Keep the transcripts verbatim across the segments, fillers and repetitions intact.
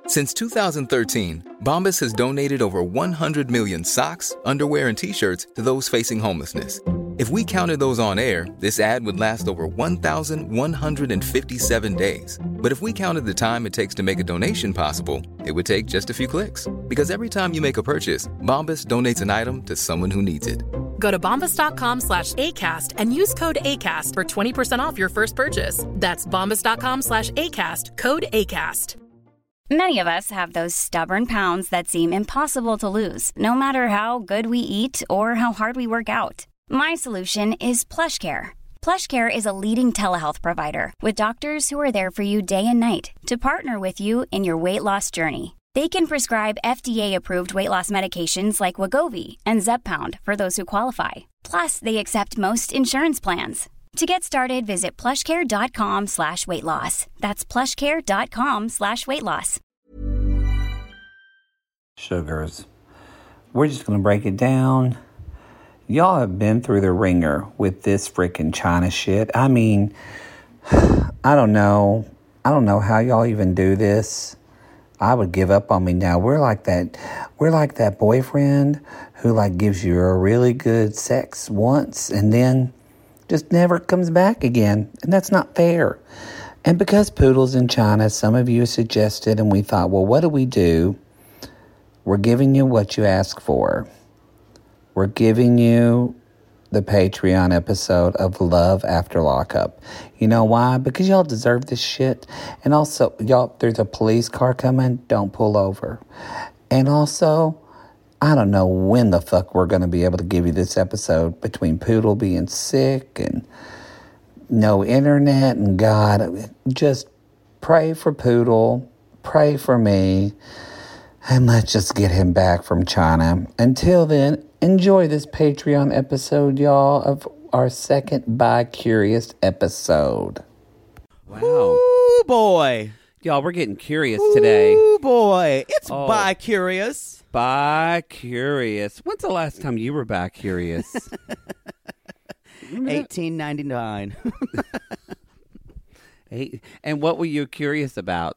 Since two thousand thirteen, Bombas has donated over one hundred million socks, underwear, and T-shirts to those facing homelessness. If we counted those on air, this ad would last over one thousand one hundred fifty-seven days. But if we counted the time it takes to make a donation possible, it would take just a few clicks. Because every time you make a purchase, Bombas donates an item to someone who needs it. Go to bombas.com slash ACAST and use code ACAST for twenty percent off your first purchase. That's bombas.com slash ACAST, code ACAST. Many of us have those stubborn pounds that seem impossible to lose, no matter how good we eat or how hard we work out. My solution is PlushCare. PlushCare is a leading telehealth provider with doctors who are there for you day and night to partner with you in your weight loss journey. They can prescribe F D A-approved weight loss medications like Wegovy and Zepbound for those who qualify. Plus, they accept most insurance plans. To get started, visit plushcare.com slash weight loss. That's plushcare.com slash weight loss. Sugars. We're just going to break it down. Y'all have been through the ringer with this freaking China shit. I mean, I don't know. I don't know how y'all even do this. I would give up on me now. We're like that. We're like that boyfriend who like gives you a really good sex once and then just never comes back again. And that's not fair. And because Poodle's in China, some of you suggested, and we thought, well, what do we do? We're giving you what you ask for. We're giving you the Patreon episode of Love After Lockup. You know why? Because y'all deserve this shit. And also, y'all, there's a police car coming. Don't pull over. And also, I don't know when the fuck we're going to be able to give you this episode between Poodle being sick and no internet and God. Just pray for Poodle. Pray for me. And let's just get him back from China. Until then, enjoy this Patreon episode, y'all, of our second Bi-Curious episode. Wow. Ooh, boy. Y'all, we're getting curious today. Ooh, boy. It's Oh. Bi-Curious. Bi-Curious. When's the last time you were bi-curious? eighteen ninety-nine. Hey, and what were you curious about?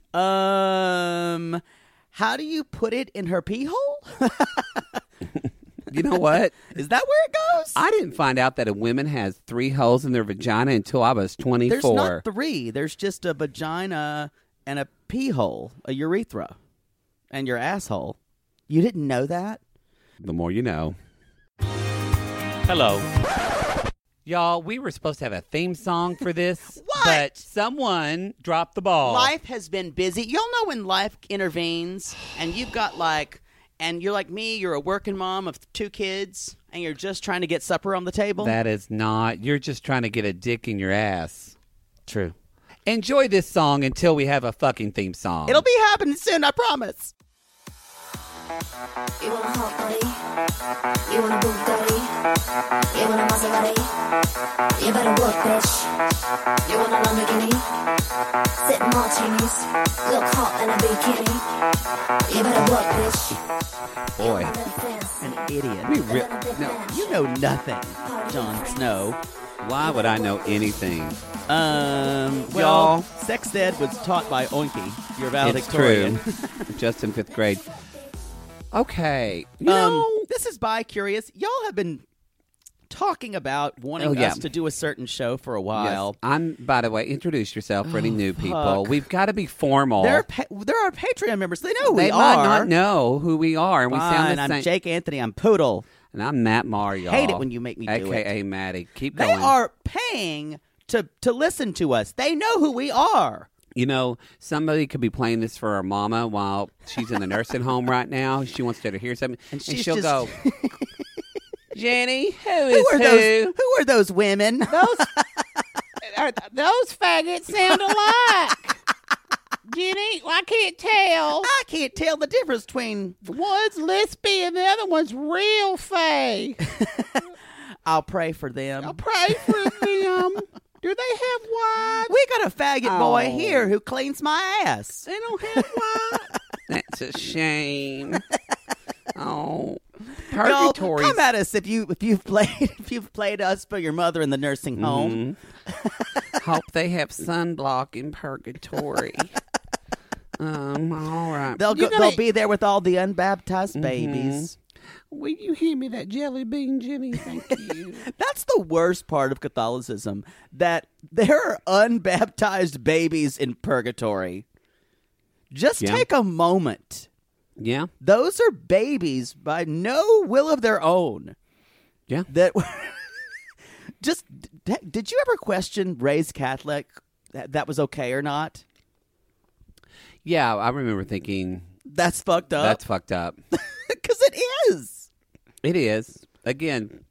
Um, how do you put it in her pee hole? You know what? Is that where it goes? I didn't find out that a woman has three holes in their vagina until I was twenty-four. There's not three. There's just a vagina and a pee hole, a urethra, and your asshole. You didn't know that? The more you know. Hello. Y'all, we were supposed to have a theme song for this, What? but someone dropped the ball. Life has been busy. Y'all know when life intervenes and you've got like, and you're like me, you're a working mom of two kids, and you're just trying to get supper on the table? That is not. You're just trying to get a dick in your ass. True. Enjoy this song until we have a fucking theme song. It'll be happening soon, I promise. You want a hot body? You want a Bugatti? You want a Maserati? You better work, bitch. You want a Lamborghini? Sip martinis, look hot in a bikini. You better work, bitch. Boy. An idiot. We re- no, You know nothing, Jon Snow. why would I know anything? Um, well, Y'all. sex ed was taught by Oinky, your valedictorian. It's true. Just in fifth grade. Okay. You um, know, this is Bi-Curious. Y'all have been talking about wanting Oh, yeah. us to do a certain show for a yes. while. I'm, by the way, introduce yourself for any Oh, new people. fuck. We've got to be formal. They're pa- they're our Patreon members. They know who they we might are. not know who we are, and we sound Fine, the I'm same. Jake Anthony. I'm Poodle. And I'm Matt Marr, y'all. Hate it when you make me do A it. K A Maddie. Keep They going. are paying to to listen to us. They know who we are. You know, somebody could be playing this for our mama while she's in the nursing home right now. She wants her to hear something, and, And she's she'll just- go, Jenny, who is Who are who? those? Who are those women? Those, are, those faggots sound alike. Jenny, I can't tell. I can't tell the difference between. One's lispy and the other one's real fake. I'll pray for them. pray for them. Do they have wives? We got a faggot boy Oh. here who cleans my ass. They don't have wives. That's a shame. Oh, Y'all, purgatory. come at us if you if you've played if you've played us for your mother in the nursing home. Hope they have sunblock in purgatory. Um, all right. They'll You go, gotta- they'll be there with all the unbaptized babies. Will you hand me that jelly bean, Jimmy? Thank you. That's the worst part of Catholicism, that there are unbaptized babies in purgatory. Just Yeah. take a moment. Yeah. Those are babies by no will of their own. Yeah. That just d- did you ever question raised Catholic that, that was okay or not? Yeah, I remember thinking That's fucked up. that's fucked up. Because it is. It is. Again,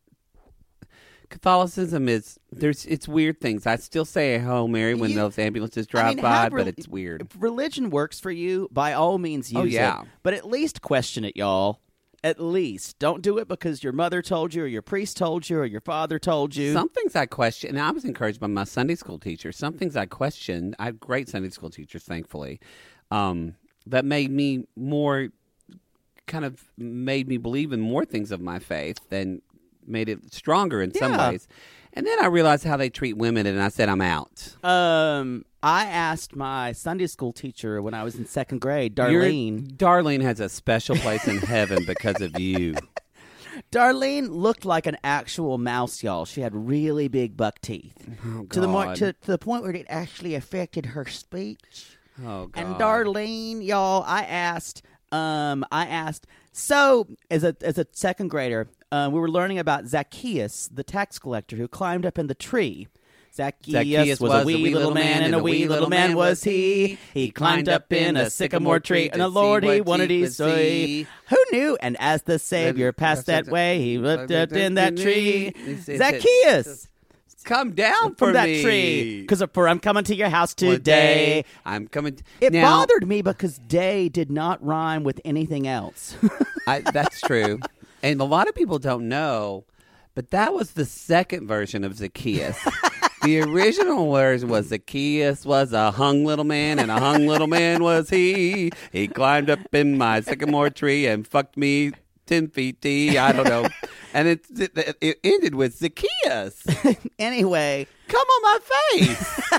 Catholicism is there's it's weird things. I still say a Hail Mary when You- those ambulances I drive mean, by, have but rel- it's weird. If religion works for you, by all means use Oh, yeah. it. But at least question it, y'all. At least. Don't do it because your mother told you or your priest told you or your father told you. Some things I question, and I was encouraged by my Sunday school teacher. Some things I questioned. I have great Sunday school teachers, thankfully, um, that made me more, kind of made me believe in more things of my faith than made it stronger in some Yeah. ways. And then I realized how they treat women, and I said, I'm out. Um, I asked my Sunday school teacher when I was in second grade, Your- Darlene. Darlene has a special place in heaven because of you. Darlene looked like an actual mouse, y'all. She had really big buck teeth. Oh, To the more, God. to, to the point where it actually affected her speech. Oh, God. And Darlene, y'all, I asked, um, I asked, so as a as a second grader, uh, we were learning about Zacchaeus, the tax collector who climbed up in the tree. Zacchaeus, Zacchaeus was, a wee little man, and a wee little man was he. He climbed up in a sycamore tree, and the Lord he wanted he see. Who knew? And as the Savior passed that way, he looked up in that tree. Zacchaeus, Come down from for that me. tree, because for I'm coming to your house One today. day, I'm coming. T- It now, bothered me because day did not rhyme with anything else. I, that's true. And a lot of people don't know, but that was the second version of Zacchaeus. The original version was Zacchaeus was a hung little man, and a hung little man was he. He climbed up in my sycamore tree and fucked me ten feet deep. I don't know. And it, it, it ended with Zacchaeus. Anyway, Come on my face.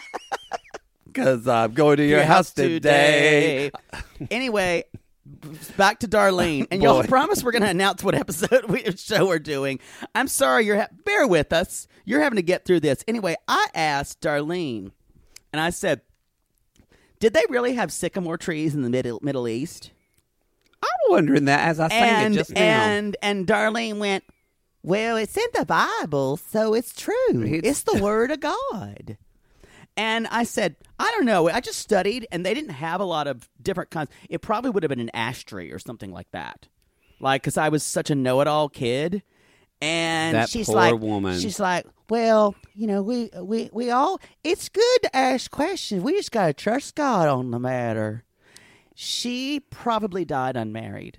Because I'm going to your, house today. Anyway, back to Darlene. And y'all Boy. promise we're going to announce what episode we show we're doing. I'm sorry, you're ha- bear with us. You're having to get through this. Anyway, I asked Darlene, and I said, did they really have sycamore trees in the Middle, Middle East? I'm wondering that as I sang And, it just now. and, and Darlene went, well, it's in the Bible, so it's true. It's- It's the Word of God. And I said, I don't know. I just studied, and they didn't have a lot of different kinds. It probably would have been an ash tree or something like that. Like, because I was such a know-it-all kid. And That she's poor like, woman. she's like, well, you know, we, we, we all, it's good to ask questions. We just got to trust God on the matter. She probably died unmarried.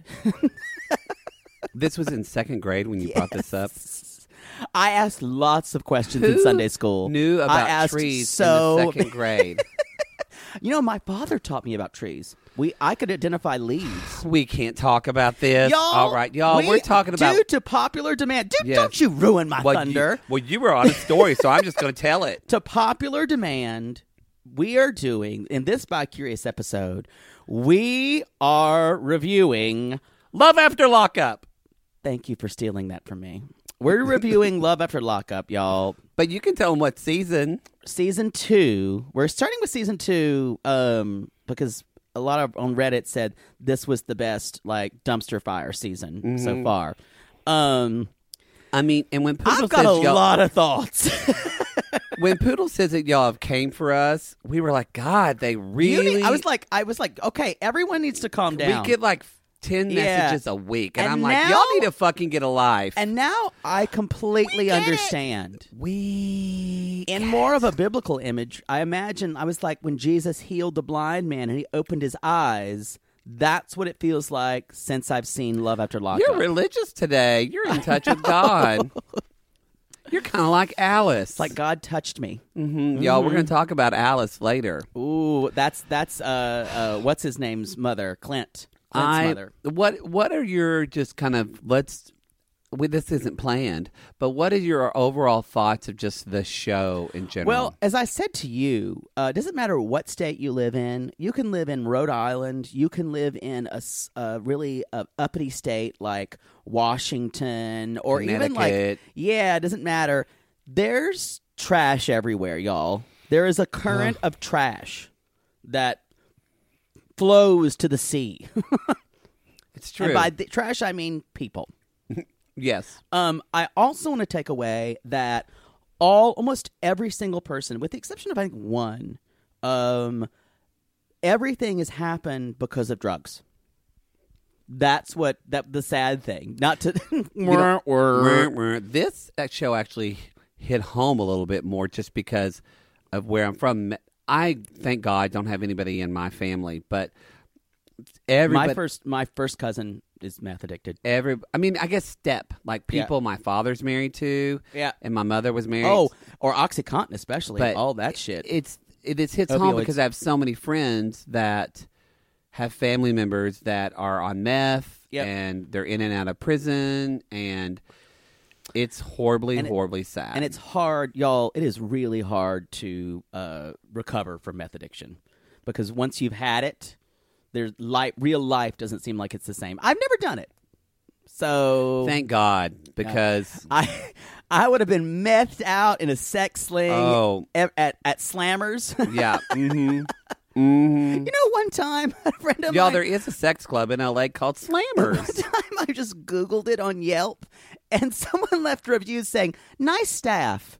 This was in second grade when you brought this up. I asked lots of questions in Who Sunday school. Knew I about asked trees so in the second grade. You know, my father taught me about trees. We I could identify leaves. We can't talk about this. Y'all, All right, y'all. we- We're talking about. due to popular demand. Dude, Yes. don't you ruin my well, thunder. You, well, you were on a story, so I'm just going to tell it. To popular demand, we are doing in this Bi Curious episode. We are reviewing. Love After Lockup. Thank you for stealing that from me. We're reviewing Love After Lockup, y'all. But you can tell them what season. Season two. We're starting with season two um, because a lot of on Reddit said this was the best like dumpster fire season Mm-hmm. so far. Um, I mean, and when Poodle I've got says a y'all, lot of thoughts. when Poodle says that y'all have came for us, we were like, God, they You really. need- I was like, I was like, okay, everyone needs to calm down. we get like ten Yeah. messages a week, and, And I'm like, now- y'all need to fucking get a life. and now I completely get it. understand. we In more of a biblical image, I imagine I was like when Jesus healed the blind man and he opened his eyes. That's what it feels like since I've seen Love After Lockup. You're religious today. You're in touch with God. You're kind of like Alice. It's like God touched me. hmm Y'all, we're going to talk about Alice later. Ooh, that's that's uh, uh what's his name's mother, Clint. Clint's I mother. what what are your just kind of let's we, this isn't planned, but what are your overall thoughts of just the show in general? Well, as I said to you, uh, it doesn't matter what state you live in. You can live in Rhode Island. You can live in a, s- a really uh, uppity state like Washington or even like, Connecticut. yeah, it doesn't matter. There's trash everywhere, y'all. There is a current of trash that flows to the sea. it's true. And by the trash, I mean people. yes. Um, I also want to take away that all, almost every single person, with the exception of I think one, um, everything has happened because of drugs. That's what that the sad thing. Not to You know, this show actually hit home a little bit more just because of where I'm from. I thank God don't have anybody in my family, but everybody. my first my first cousin is meth addicted. Every, I mean, I guess step like people my father's married to, Yeah. and my mother was married. Oh, or OxyContin especially. but all that shit. It's it, it hits home Opioids. because I have so many friends that have family members that are on meth, Yep. and they're in and out of prison, and it's horribly, And it- horribly sad. And it's hard, y'all. It is really hard to uh, recover from meth addiction because once you've had it, there's life. Real life doesn't seem like it's the same. I've never done it, so Thank God, because I I would have been methed out in a sex sling Oh. at, at at Slammers. yeah, mm-hmm, mm-hmm. You know, one time a friend of Y'all, mine. there is a sex club in L A called One Slammers. time I just Googled it on Yelp, and someone left reviews saying, "Nice staff."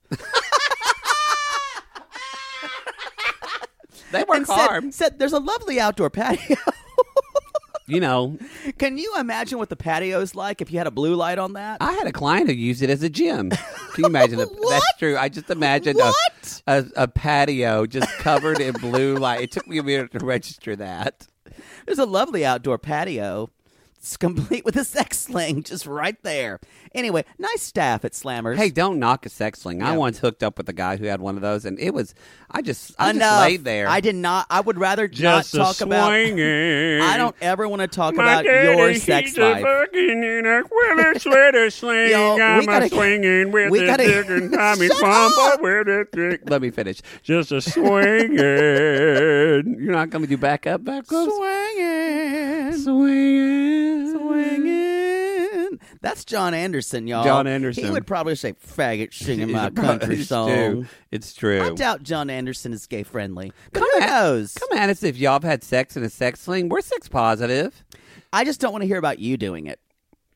They work and hard. said, said, "There's a lovely outdoor patio." You know, Can you imagine what the patio's like if you had a blue light on that? I had a client who used it as a gym. Can you imagine? that? What? That's true. I just imagined a, What? a, a patio just covered in blue light. It took me a minute to register that. There's a lovely outdoor patio. It's complete with a sex sling just right there. Anyway, nice staff at Slammers. Hey, don't knock a sex sling. I Yeah. once hooked up with a guy who had one of those, and it was, I just, I Enough. just laid there. I did not. I would rather just not talk about. swinging. I don't ever want to talk about your sex life. fucking in a quiver sweater sling. Yo, we I'm gotta- a swinging with we the gotta- dick and Tommy Shut Pump up! with the dick. Let me finish. Just a swinging. You're not going to do back up, back up? Swinging, Swinging. swinging. That's John Anderson, y'all. John Anderson. He would probably say "faggot" singing my It's country true. song. It's true. I doubt John Anderson is gay friendly, but Come who at- knows? Come at us if y'all have had sex in a sex sling. We're sex positive. I just don't want to hear about you doing it.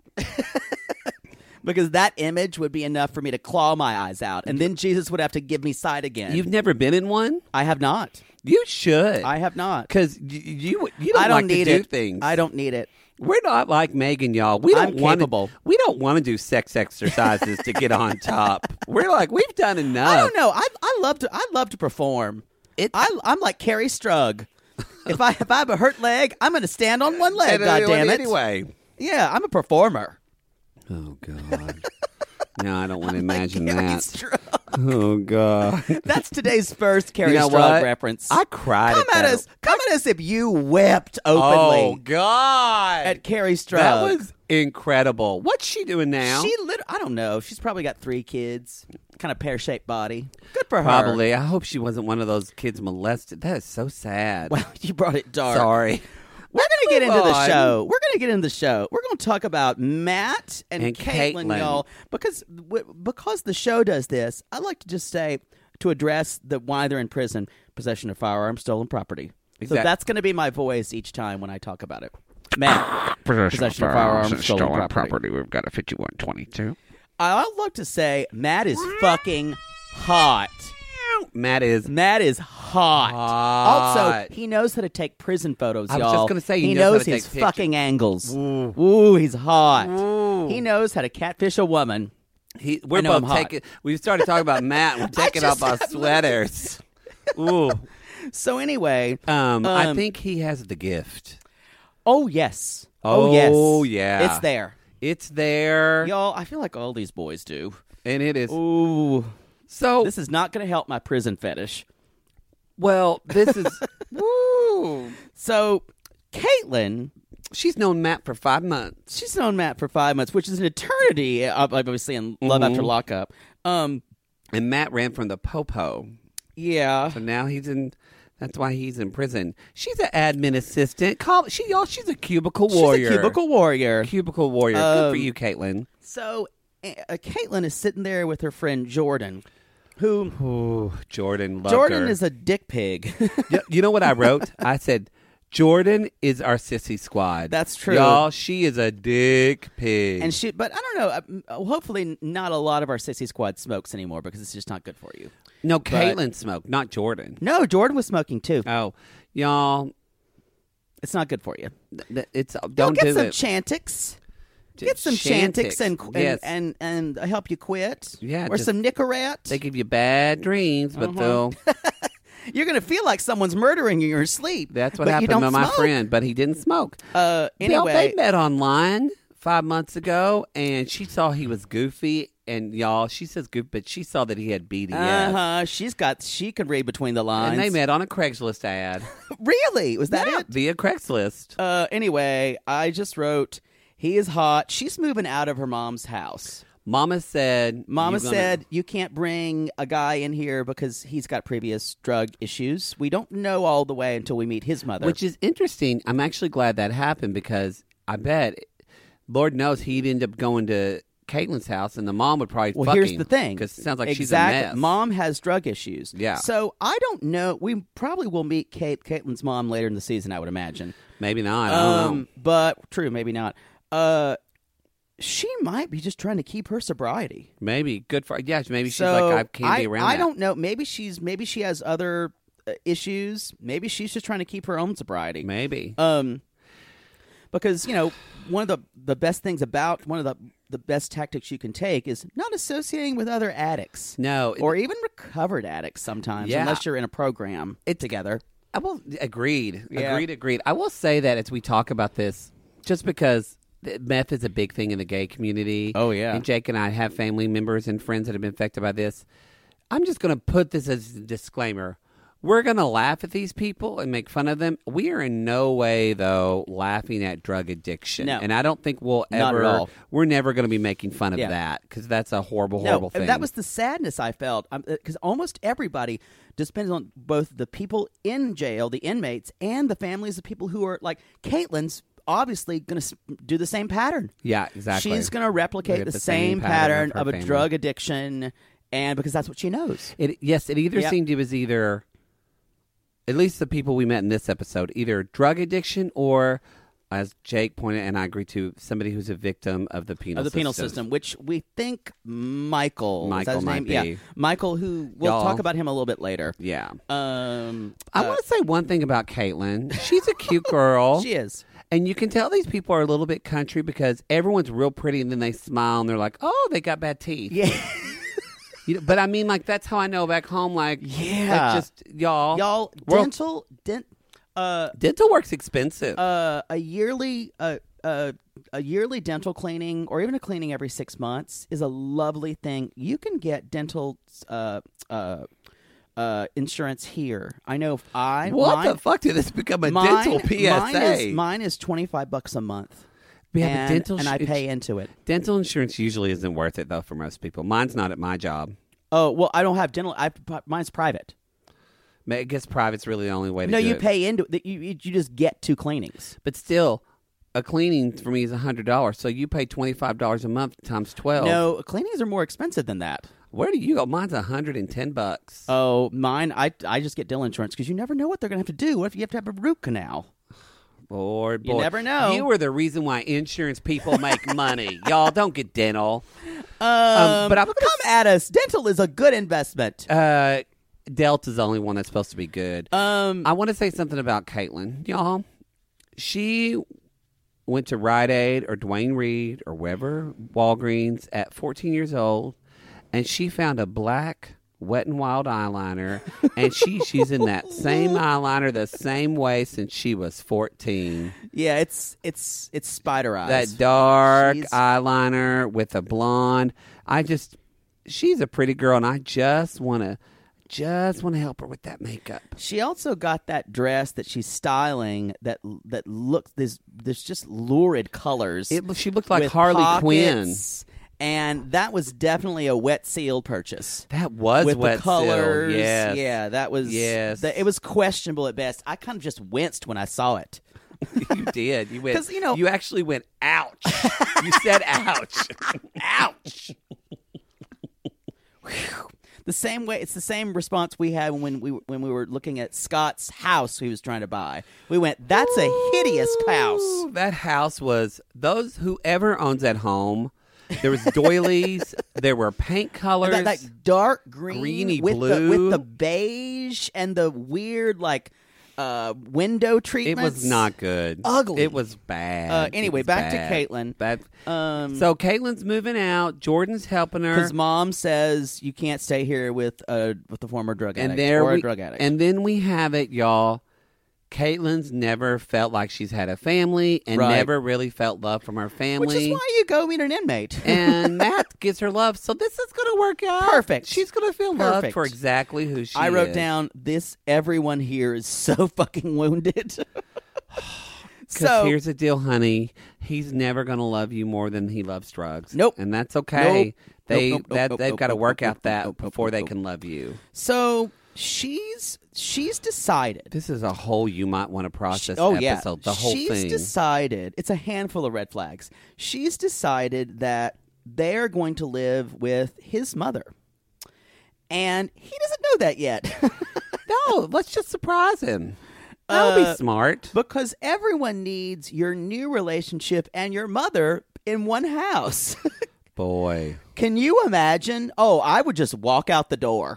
Because that image would be enough for me to claw my eyes out, and then Jesus would have to give me sight again. You've never been in one? I have not. You should. I have not. Because you, you you don't I don't like need to do it. things. I don't need it. We're not like Megan, y'all. We don't I'm want capable. to. We don't want to do sex exercises to get on top. We're like we've done enough. I don't know. I I love to I love to perform. It- I I'm like Carrie Strug. if I if I have a hurt leg, I'm going to stand on one leg. And, uh, God damn it! Anyway. Yeah, I'm a performer. Oh God. No, I don't want to Like imagine Carrie that. Strug. Oh God. That's today's first Carrie You know Strug what? reference. I cried. come at at that. us. Come at us if you wept Oh openly God. at Carrie Strug. That was incredible. What's she doing now? She lit- I don't know. She's probably got three kids. Kind of pear-shaped body. Good for her. Probably. I hope she wasn't one of those kids molested. That is so sad. Well, you brought it dark. Sorry. We're going to get move into the on. show. We're going to get into the show. We're going to talk about Matt and, And Caitlin, Caitlin. y'all, because w- because the show does this. I like to just say to address the why they're in prison: possession of firearms, stolen property. So Exact- that's going to be my voice each time when I talk about it. Matt, possession of firearms, stolen, property. We've got a fifty-one twenty-two. I would like to say Matt is fucking hot. Matt is. Matt is hot. Hot. Also, he knows how to take prison photos, I was y'all. just gonna say, he he knows how knows to his take pictures. fucking angles. Ooh, he's hot. Ooh. He knows how to catfish a woman. He, we're I know I'm both hot. taking. We started talking about Matt. We're taking off just our had- sweaters. Ooh. So anyway, Um, I Um, think he has the gift. oh yes, Oh, yes, yeah. it's there, It's there, y'all. I feel like all these boys do. and it is. Ooh, So this is not going to help my prison fetish. well, this is. Woo. So, Caitlin she's known Matt for five months. She's known Matt for five months, which is an eternity, obviously, in Love Mm-hmm. After Lockup. Um, And Matt ran from the Popo. yeah. So now he's in. That's why he's in prison. She's an admin assistant. Call she y'all. She's a cubicle warrior. She's a cubicle warrior. Cubicle warrior. Good Um, for you, Caitlin. So, uh, Caitlin is sitting there with her friend Jordan, who Ooh, Jordan. Love Jordan her. is a dick pig. You- you know what I wrote? I said, Jordan is our sissy squad. That's true. Y'all, she is a dick pig. And she, but I don't know. uh, Hopefully, not a lot of our sissy squad smokes anymore because it's just not good for you. no, Caitlin smoked, not Jordan. No, Jordan was smoking too. Oh, y'all, It's not good for you. th- th- it's Go don't get do some it. Chantix. J- Get some Chantix, and, and, yes. and and help you quit. Yeah, or just- some Nicorette. They give you bad dreams, but Uh-huh. they'll. You're gonna feel like someo's murdering you in your sleep. That's what but you happened don't to my smoke. friend, but he didn't smoke. Uh, Y'all, anyway, they met online five months ago, and she saw he was goofy. And y'all, she says goofy, but she saw that he had B D S. uh huh. She's got. She can read between the lines. And they met on a Craigslist ad. Really? Was that Yeah, it? via Craigslist. Uh, anyway, I just wrote. He is hot. She's moving out of her mom's house. Mama said. Mama "You gonna-" said you can't bring a guy in here because he's got previous drug issues. We don't know all the way until we meet his mother. Which is interesting. I'm actually glad that happened because I bet, Lord knows, he'd end up going to Caitlin's house, and the mom would probably well, fuck here's him, the thing. because it sounds like exactly. she's a mess. Mom has drug issues. Yeah. So I don't know. We probably will meet Kate, Caitlin's mom later in the season. I would imagine. Maybe not. I don't know. Um, but true, maybe not. Uh, she might be just trying to keep her sobriety. Maybe good for yeah. Maybe she's so like I can't be around. I that. don't know. Maybe she's maybe she has other uh, issues. Maybe she's just trying to keep her own sobriety. Maybe. Um, because you know one of the the best things about one of the the best tactics you can take is not associating with other addicts. No, it- or even recovered addicts sometimes, Yeah. unless you're in a program It's- together. I will agreed. Yeah. Agreed. Agreed. I will say that as we talk about this, just because th- meth is a big thing in the gay community. Oh, yeah. And Jake and I have family members and friends that have been affected by this. I'm just going to put this as a disclaimer. We're going to laugh at these people and make fun of them. We are in no way, though, laughing at drug addiction. No. And I don't think we'll Not ever. at all. We're never going to be making fun of Yeah. that because that's a horrible, No, horrible thing. that was the sadness I felt because almost everybody depends on both the people in jail, the inmates, and the families of people who are like Caitlin's. Obviously, going to do the same pattern. Yeah, exactly. She's going to replicate Look the, at the same, same pattern pattern of her of a family. drug addiction, and because that's what she knows. It yes, it either Yep. seemed it was either, at least the people we met in this episode, either drug addiction or, as Jake pointed, and I agree too, somebody who's a victim of the penal Of the penal system. system, which we think Michael, is that Michael his might name? be. Yeah, Michael. Who we'll Y'all- talk about him a little bit later. Yeah, Um, I uh, want to say one thing about Caitlin. She's a cute girl. she is. And you can tell these people are a little bit country because everyone's real pretty, and then they smile and they're like, "Oh, they got bad teeth." Yeah, You know, but I mean, like that's how I know back home. Like, Yeah. like, just y'all, y'all. Well- dental, dent, uh, dental work's expensive. uh, a yearly, uh, uh, a yearly dental cleaning, or even a cleaning every six months, is a lovely thing. You can get dental, uh, uh, uh, insurance here. I know if I what mine, the fuck did this become a mine, dental P S A? Mine is, mine is twenty five bucks a month. Yeah, but and, dental and I sh- pay into it. Dental insurance usually isn't worth it though for most people. Mine's not at my job. Oh well, I don't have dental. I mine's private. I guess private's really the only way to No, do you it. pay into it. You you you just get two cleanings. But still, a cleaning for me is a hundred dollars. So you pay twenty five dollars a month times twelve. No, cleanings are more expensive than that. Where do you go? Mine's a hundred and ten bucks. Oh, mine. I I just get dental insurance because you never know what they're going to have to do. What if you have to have a root canal? Lord, You boy. never know. You are the reason why insurance people make money. Y'all don't get dental. Um, but I'm come at us. Dental is a good investment. Uh, Delta's the only one that's supposed to be good. Um, I want to say something about Caitlin, y'all. She went to Rite Aid or Dwayne Reed or wherever, Walgreens, at fourteen years old, and she found a black Wet n Wild eyeliner, and she she's in that same eyeliner the same way since she was fourteen. yeah, it's it's it's spider eyes. That dark She's- eyeliner with a blonde. I just, she's a pretty girl, and I just want to just want to help her with that makeup. She also got that dress that she's styling that that looks there's there's just lurid colors. It, she looked like with Harley pockets, and that was definitely a wet seal purchase. That was with wet the colors. seal. Yes. Yeah, that was yes. That, it was questionable at best. I kind of just winced when I saw it. You did. You went. 'Cause, you know- you actually went. Ouch. You said, "Ouch, ouch." The same way, it's the same response we had when we when we were looking at Scott's house he was trying to buy. We went, "That's a hideous house." Ooh, that house was those whoever owns that home. There was doilies. There were paint colors. That, like dark green Greeny with blue. the with the beige and the weird like uh, window It treatments. was not good. Ugly. It was bad. Uh, It anyway, was back bad. to Caitlin. Bad. Um, So Caitlin's moving out. Jordan's helping her. because mom says you can't stay here with uh with the former drug addict and there or we, a drug addict. And then we have it, y'all. Caitlin's never felt like she's had a family and Right. never really felt love from her family. which is why you go meet an inmate. And Matt gives her love. So this is going to work out. Perfect. She's going to feel loved Perfect. for exactly who she is. I wrote down this. Everyone here is so fucking wounded. Because so here's the deal, honey. He's never going to love you more than he loves drugs. Nope. And that's okay. Nope. They Nope, nope, that nope, they've nope, got to nope, work nope, out nope, that nope, nope, before nope, they nope. can love you. so she's she's decided. This is a whole you might want to process oh episode. yeah, The whole she's thing. decided. It's a handful of red flags. She's decided that they're going to live with his mother, and he doesn't know that yet. No, let's just surprise him. That would Uh, be smart. Because everyone needs your new relationship and your mother in one house. Boy. Can you imagine? Oh, I would just walk out the door.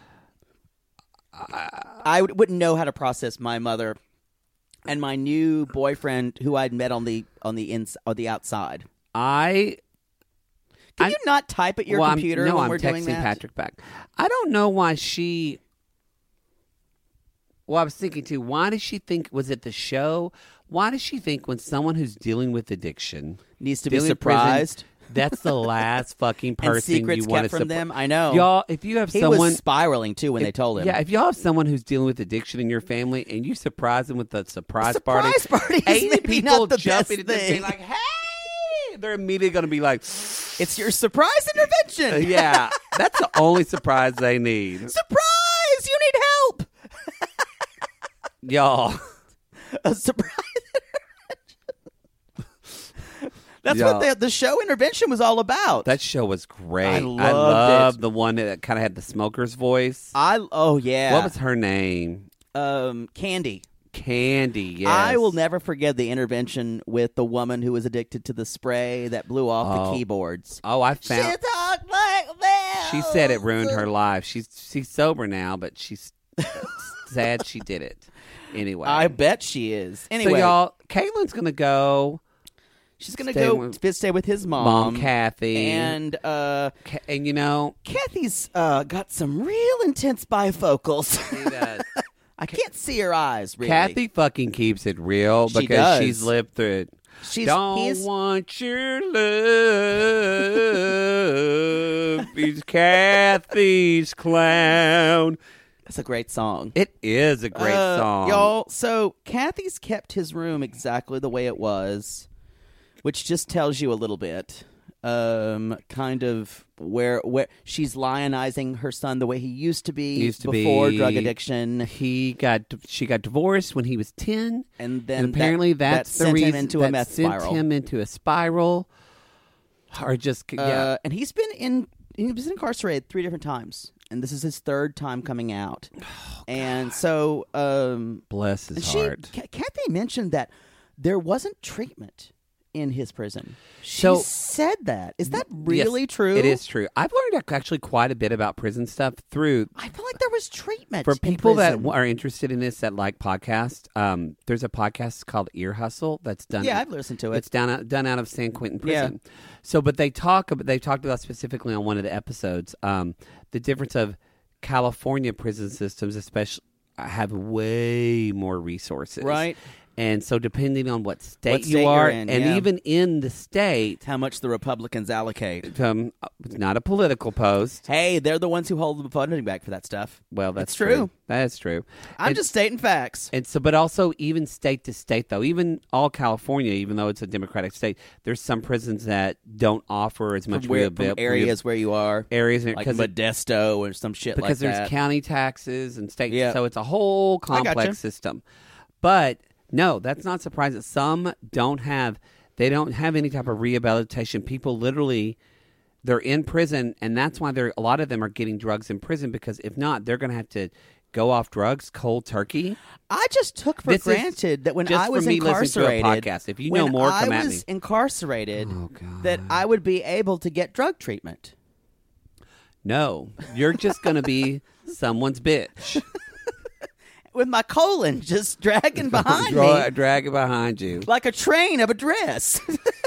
I would, wouldn't know how to process my mother and my new boyfriend, who I'd met on the on the ins on the outside. I Can I- you not type at your well, computer I'm, no, when I'm we're texting doing that? Patrick back. I don't know why she. Well, I was thinking too. Why does she think? Was it the show? Why does she think when someone who's dealing with addiction Needs to be dealing with prison, surprised. that's the last fucking person And secrets you want kept to from them. I know. Y'all, if you have He someone, was spiraling too when if- they told him. Yeah, if y'all have someone who's dealing with addiction in your family and you surprise them with a surprise, Surprise party, party is eighty maybe people not the jump best in and be thing. like, "Hey!" They're immediately going to be like, It's your surprise intervention. "Yeah, that's the only surprise they need." Surprise! You need help. Y'all, A surprise intervention. That's Y'all. what the, the show intervention was all about. that show was great. I I loved loved it. the one that kind of had the smoker's voice. I oh yeah. What was her name? um Candy? Candy. Yes. I will never forget the intervention with the woman who was addicted to the spray that blew off Oh. the keyboards. Oh, I She found. talked like that. She said it ruined her life. She's she's sober now, but she's sad she did it. Anyway, I bet she is. Anyway, so y'all, Caitlin's gonna go. she's gonna stay go with- with, stay with his mom, Mom, Kathy, and uh, Ca- and you know, Kathy's uh, got some real intense bifocals. she does. I can't see her eyes. Really, Kathy fucking keeps it real She because does. she's lived through it. She's Don't he's, want your love. He's Kathy's clown. That's a great song. It is a great Uh, song, y'all. So Kathy's kept his room exactly the way it was, which just tells you a little bit, um, kind of where where she's lionizing her son the way he used to be Used to before be. drug addiction, He got she got divorced when he was ten. and then And apparently that, that's that the sent reason him into that a meth sent spiral. him into a spiral. Or just yeah, Uh, and he's been in he was incarcerated three different times, and this is his third time coming out. and so, um, bless his and she, heart. Ca- Kathy mentioned that there wasn't treatment in his prison. She So- said that. Is that Yes, really true? It is true. I've learned actually quite a bit about prison stuff through I feel like there was treatment for in people that prison. are interested in this that like podcasts. Um, there's a podcast called Ear Hustle that's done. Yeah, I've listened to it. It's done out, done out of San Quentin Yeah. Prison. So, but they talk about they talked about specifically on one of the episodes um, the difference of California prison systems, especially have way more resources, Right. And so depending on what state, What state you you're are, in, and yeah. even in the state, How much the Republicans allocate. um, it's not a political post. Hey, they're the ones who hold the funding back for that stuff. Well, that's It's true. That's true. I'm And- just stating facts. And so, but also even state to state, though, even all California, even though it's a Democratic state, there's some prisons that don't offer as much From, where, rehabil- from areas where you are. areas Like because it- Modesto or some shit because like there's that. county taxes and state, Yeah. so it's a whole I gotcha. complex system. But no, that's not surprising. Some don't have, they don't have any type of rehabilitation. People literally, they're in prison, and that's why they're a lot of them are getting drugs in prison because if not, they're going to have to go off drugs cold turkey. I just took for This is granted that when just I for was me listening to a incarcerated, podcast. If you when know more, come I at was me. incarcerated, Oh, God. that I would be able to get drug treatment. No, you're just going to be someone's bitch. With my colon just dragging behind Dra- me Drag it behind you. like a train of a dress.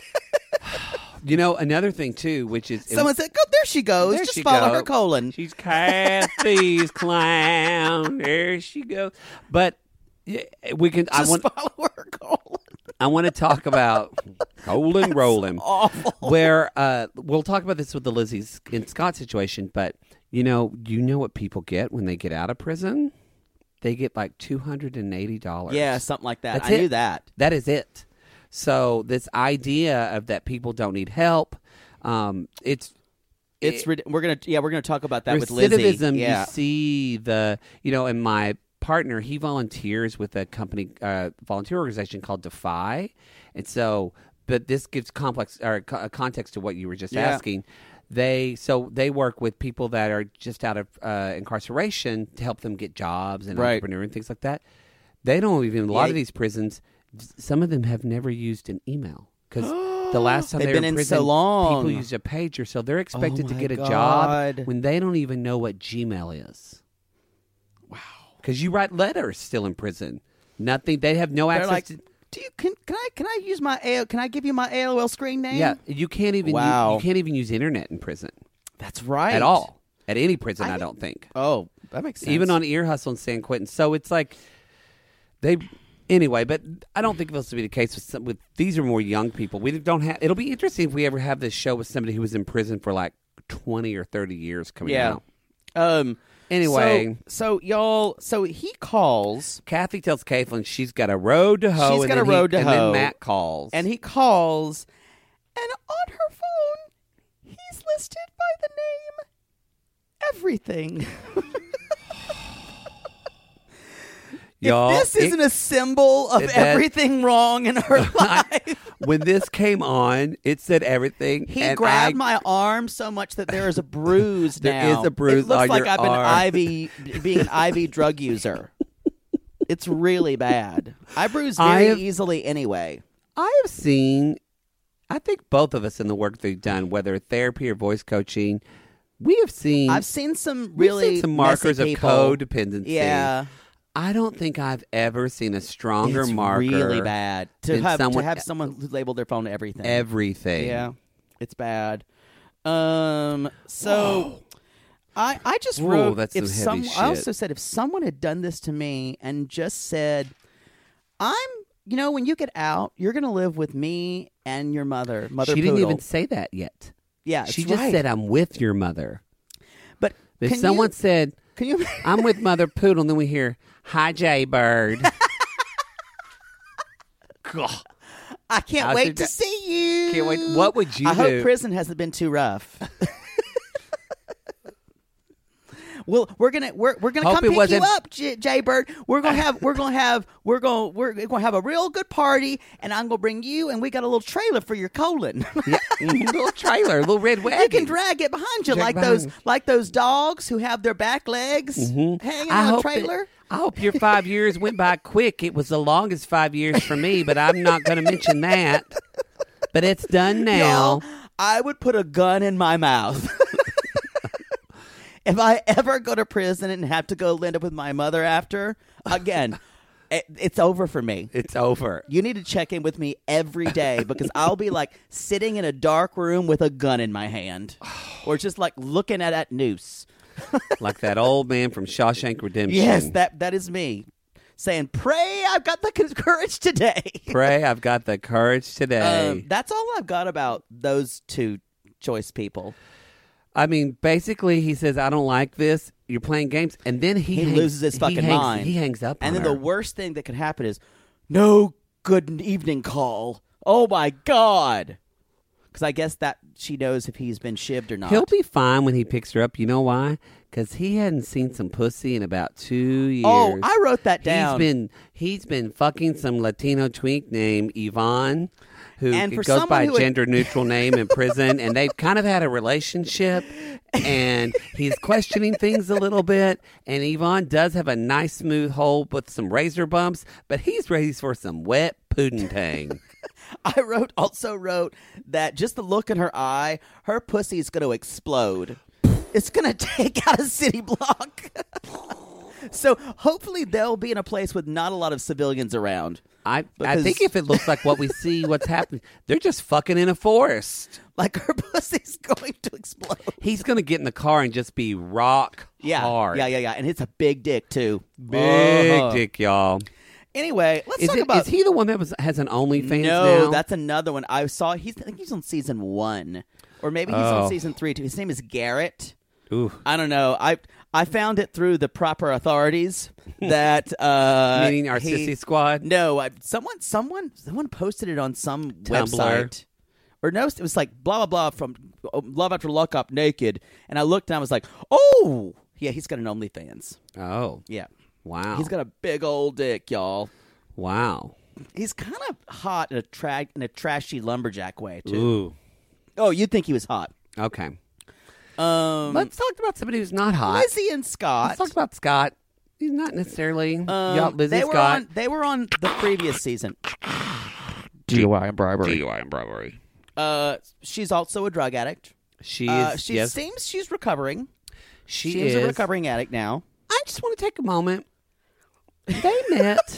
You know, another thing, too, which is... Someone said, "Go there she goes. There just she follow go. her colon." She's Kathy's clown. There she goes. But yeah, we can... I Just want follow her colon. I want to talk about colon rolling. Awful. Where uh, we'll talk about this with the Lizzie and Scott situation, but, you know, you know what people get when they get out of prison? They get like two hundred eighty dollars. Yeah, something like that. That's I it. knew that. That is it. So this idea of that people don't need help, um, it's It's it, rid- we're gonna yeah we're gonna talk about that with Lizzie. recidivism. Yeah. You see the you know, and my partner he volunteers with a company, uh, volunteer organization called Defy, and so but this gives complex or co- context to what you were just Yeah. asking. They so they work with people that are just out of uh, incarceration to help them get jobs and Right. entrepreneur and things like that. They don't even a lot Yeah. of these prisons. Some of them have never used an email because the last time They've they been were in in prison, so long. people used a pager, so they're expected to my get a God. job when they don't even know what Gmail is. Wow! Because you write letters still in prison. Nothing. They have no They're access like, to. do you can can I can I use my A O, can I give you my A O L screen name? Yeah, you can't even. Wow. You, you can't even use internet in prison That's right. at all. At any prison, I, I- don't think. Oh, that makes sense. Even on Ear Hustle in San Quentin. So it's like they anyway, but I don't think this will be the case with some, with these are more young people. We don't have. It'll be interesting if we ever have this show with somebody who was in prison for like twenty or thirty years coming yeah. out. Um. Anyway. so, so y'all, so he calls Kathy tells Caitlin she's got a road to hoe. She's and got then a road he, to and hoe. then Matt calls, and he calls, and on her phone, he's listed by the name everything. y'all. If this it- isn't a symbol of that- everything wrong in her life. when this came on, it said everything. He and grabbed I, my arm so much that there is a bruise There now. is a bruise It looks on like your I've been arm. I V being an I V drug user. It's really bad. I bruise I very have- easily anyway. I have seen. I think both of us in the work they've done, whether therapy or voice coaching, we have seen. I've seen some we've really seen some markers messy of people. codependency. Yeah, I don't think I've ever seen a stronger it's marker. really bad to than have someone- to have someone who labeled their phone everything. Everything. Yeah, it's bad. Um. So. I, I just wrote Ooh, that's if some some heavy I also shit. said if someone had done this to me and just said, I'm you know, when you get out, you're gonna live with me and your mother, mother She didn't Poodle. even say that yet. Yeah, She it's just right. said, "I'm with your mother." But If can someone you, said, can you "I'm with Mother Poodle," and then we hear, "Hi, Jay Bird." God, I can't How's wait your to da- see you. can't wait. What would you I do? hope prison hasn't been too rough. Well, we're gonna we're we're gonna Hope come it pick wasn't- you up, J- Jay Bird. We're gonna have we're gonna have we're gonna we're gonna have a real good party, and I'm gonna bring you, and we got a little trailer for your colon. Yeah, mhm, little trailer, little red wagon. You can drag it behind you Drag like behind those me. like those dogs who have their back legs hanging I on a hope trailer. that- I hope your five years went by quick. It was the longest five years for me, but I'm not going to mention that. But it's done now. Y'all, I would put a gun in my mouth. If I ever go to prison and have to go end up with my mother after, again, it, it's over for me. It's over. You need to check in with me every day because I'll be like sitting in a dark room with a gun in my hand or just like looking at that noose. Like that old man from Shawshank Redemption. Yes, that that is me. saying, "Pray, I've got the courage today." Pray, I've got the courage today. Um, that's all I've got about those two choice people. I mean, basically, he says, "I don't like this. You're playing games," and then he He hangs, loses his fucking he hangs, mind. He hangs up, and on then her. the worst thing that could happen is no good evening call. Oh my god! Because I guess that she knows if he's been shivved or not. He'll be fine when he picks her up. You know why? Because he hadn't seen some pussy in about two years. Oh, I wrote that down. He's been he's been fucking some Latino twink named Yvonne, who And for goes by someone a who had- gender neutral name in prison, and they've kind of had a relationship. And he's questioning things a little bit. And Yvonne does have a nice smooth hole with some razor bumps, but he's ready for some wet poontang. I wrote also wrote that just the look in her eye, her pussy's going to explode. It's going to take out a city block. So hopefully they'll be in a place with not a lot of civilians around. I I Because- think if it looks like what we see, what's happening, they're just fucking in a forest. Like her pussy's going to explode. He's going to get in the car and just be rock Yeah, hard. yeah, yeah, yeah. And it's a big dick too. Big Uh-huh. dick, y'all. Anyway, let's Is, talk it, about. is he the one that was has an OnlyFans no, now? that's another one. I saw. He's. I think he's on season one, or maybe he's Oh. on season three too. His name is Garrett. Ooh. I don't know. I I found it through the proper authorities that uh, Meaning our he- sissy squad? No, I, someone someone someone posted it on some Tumblr. website. Or no, it was like blah blah blah from uh, Love After Lockup Naked, and I looked and I was like, oh yeah, he's got an OnlyFans. Oh. Yeah, Wow. he's got a big old dick, y'all. Wow. He's kind of hot in a tra- in a trashy lumberjack way too. Ooh. Oh, you'd think he was hot. Okay. Um, Let's talk about somebody who's not hot. Lizzie and Scott. Let's talk about Scott. He's not necessarily. Um, y'all, Lizzie they were Scott. on. They were on the previous season. D U I and bribery. D U I and bribery. Uh, she's also a drug addict. She Uh, is. she yes. seems she's recovering. She She's is a recovering addict now. I just want to take a moment. They met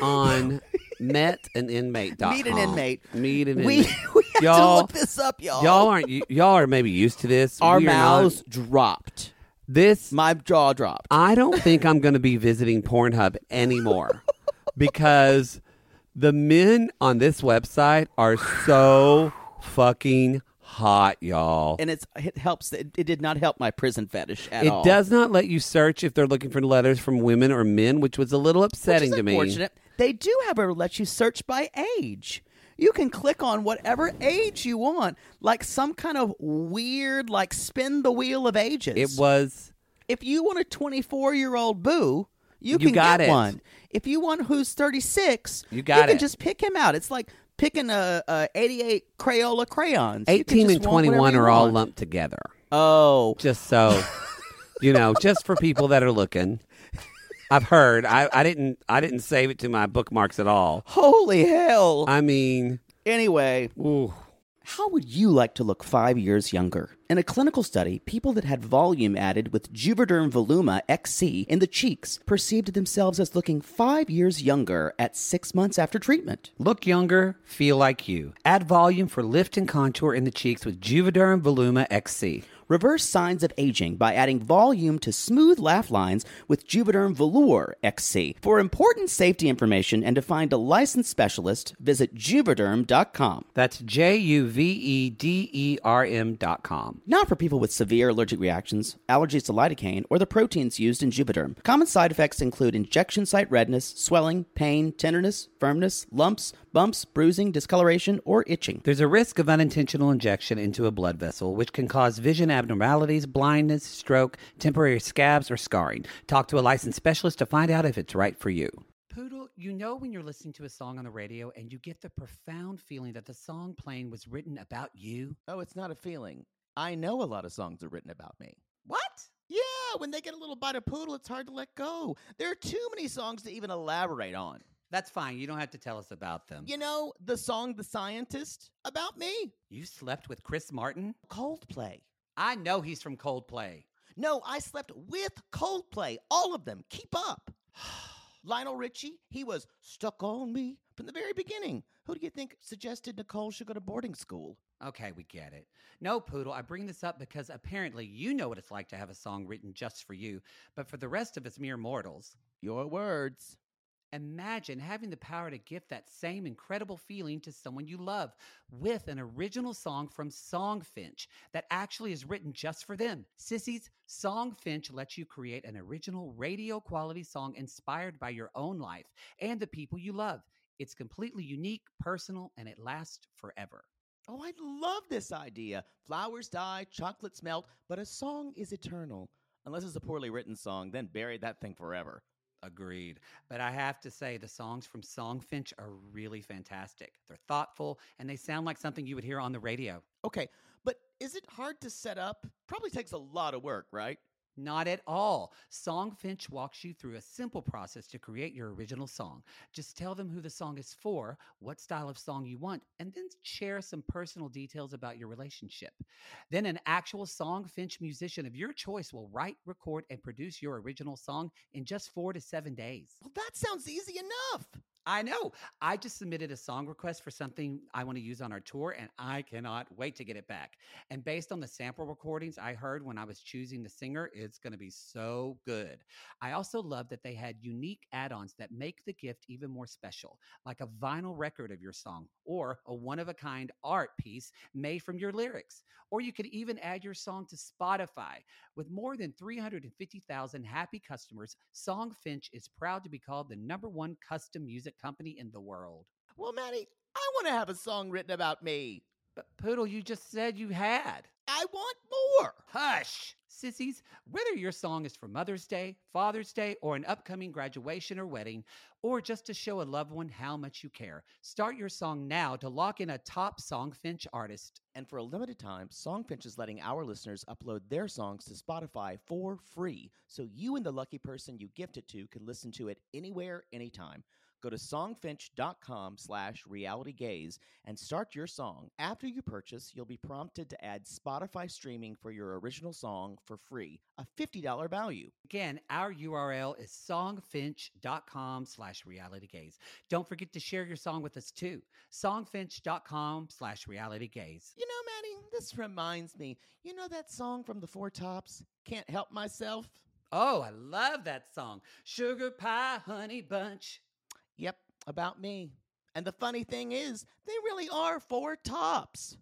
on met an inmate dot com. Meet an inmate. Meet an We, inmate. we have y'all, to look this up, y'all. y'all aren't. y- Y'all are maybe used to this. Our We are mouths not. dropped. This. My jaw dropped. I don't think I'm going to be visiting Pornhub anymore because the men on this website are so fucking hot, y'all. And it's it helps. It, it did not help my prison fetish at It all. does not let you search if they're looking for letters from women or men, which was a little upsetting Which is to me. unfortunate. They do, however, let you search by age. You can click on whatever age you want, like some kind of weird, like spin the wheel of ages. It was. If you want a twenty-four-year-old boo, you, You can got get it. one. If you want who's thirty-six, You got you can it. just pick him out. It's like picking a, a eighty-eight Crayola crayons. You can eighteen just and want whatever twenty-one you are all want. lumped together. Oh, Just so, you know, just for people that are looking. I've heard. I, I didn't. I didn't save it to my bookmarks at all. holy hell. I mean, Anyway, ooh. how would you like to look five years younger? In a clinical study, people that had volume added with Juvederm Voluma X C in the cheeks perceived themselves as looking five years younger at six months after treatment. Look younger, feel like you. Add volume for lift and contour in the cheeks with Juvederm Voluma X C. Reverse signs of aging by adding volume to smooth laugh lines with Juvederm Velour X C. For important safety information and to find a licensed specialist, visit juvederm dot com. That's J U V E D E R M dot com. Not for people with severe allergic reactions, allergies to lidocaine, or the proteins used in Juvederm. Common side effects include injection site redness, swelling, pain, tenderness, firmness, lumps, bumps, bruising, discoloration, or itching. There's a risk of unintentional injection into a blood vessel, which can cause vision abnormalities, blindness, stroke, temporary scabs, or scarring. Talk to a licensed specialist to find out if it's right for you. Poodle, you know when you're listening to a song on the radio and you get the profound feeling that the song playing was written about you? Oh, it's not a feeling. I know a lot of songs are written about me. What? Yeah, when they get a little bite of poodle, it's hard to let go. There are too many songs to even elaborate on. That's fine. You don't have to tell us about them. You know, the song The Scientist, about me. You slept with Chris Martin? Coldplay. I know he's from Coldplay. No, I slept with Coldplay. All of them. Keep up. Lionel Richie, he was stuck on me from the very beginning. Who do you think suggested Nicole should go to boarding school? Okay, we get it. No, Poodle, I bring this up because apparently you know what it's like to have a song written just for you, but for the rest of us mere mortals. Your words. Imagine having the power to gift that same incredible feeling to someone you love with an original song from Songfinch that actually is written just for them. Sissies, Songfinch lets you create an original radio quality song inspired by your own life and the people you love. It's completely unique, personal, and it lasts forever. Oh, I love this idea. Flowers die, chocolates melt, but a song is eternal. Unless it's a poorly written song, then bury that thing forever. Agreed. But I have to say, the songs from Songfinch are really fantastic. They're thoughtful, and they sound like something you would hear on the radio. Okay, but is it hard to set up? Probably takes a lot of work, right? Not at all. Songfinch walks you through a simple process to create your original song. Just tell them who the song is for, what style of song you want, and then share some personal details about your relationship. Then an actual Songfinch musician of your choice will write, record, and produce your original song in just four to seven days. Well, that sounds easy enough. I know. I just submitted a song request for something I want to use on our tour, and I cannot wait to get it back. And based on the sample recordings I heard when I was choosing the singer, it's going to be so good. I also love that they had unique add-ons that make the gift even more special, like a vinyl record of your song or a one-of-a-kind art piece made from your lyrics. Or you could even add your song to Spotify. With more than three hundred fifty thousand happy customers, Songfinch is proud to be called the number one custom music company in the world. Well, Maddie, I want to have a song written about me. But Poodle, you just said you had. I want more. Hush! Sissies, whether your song is for Mother's Day, Father's Day, or an upcoming graduation or wedding, or just to show a loved one how much you care, start your song now to lock in a top Songfinch artist. And for a limited time, Songfinch is letting our listeners upload their songs to Spotify for free, so you and the lucky person you gift it to can listen to it anywhere, anytime. Go to songfinch.com slash realitygaze and start your song. After you purchase, you'll be prompted to add Spotify streaming for your original song for free, a fifty dollars value. Again, our U R L is songfinch.com slash realitygaze. Don't forget to share your song with us too. Songfinch.com slash realitygaze. You know, Maddie, this reminds me. You know that song from the Four Tops, Can't Help Myself? Oh, I love that song. Sugar Pie Honey Bunch. Yep, about me. And the funny thing is, they really are four tops.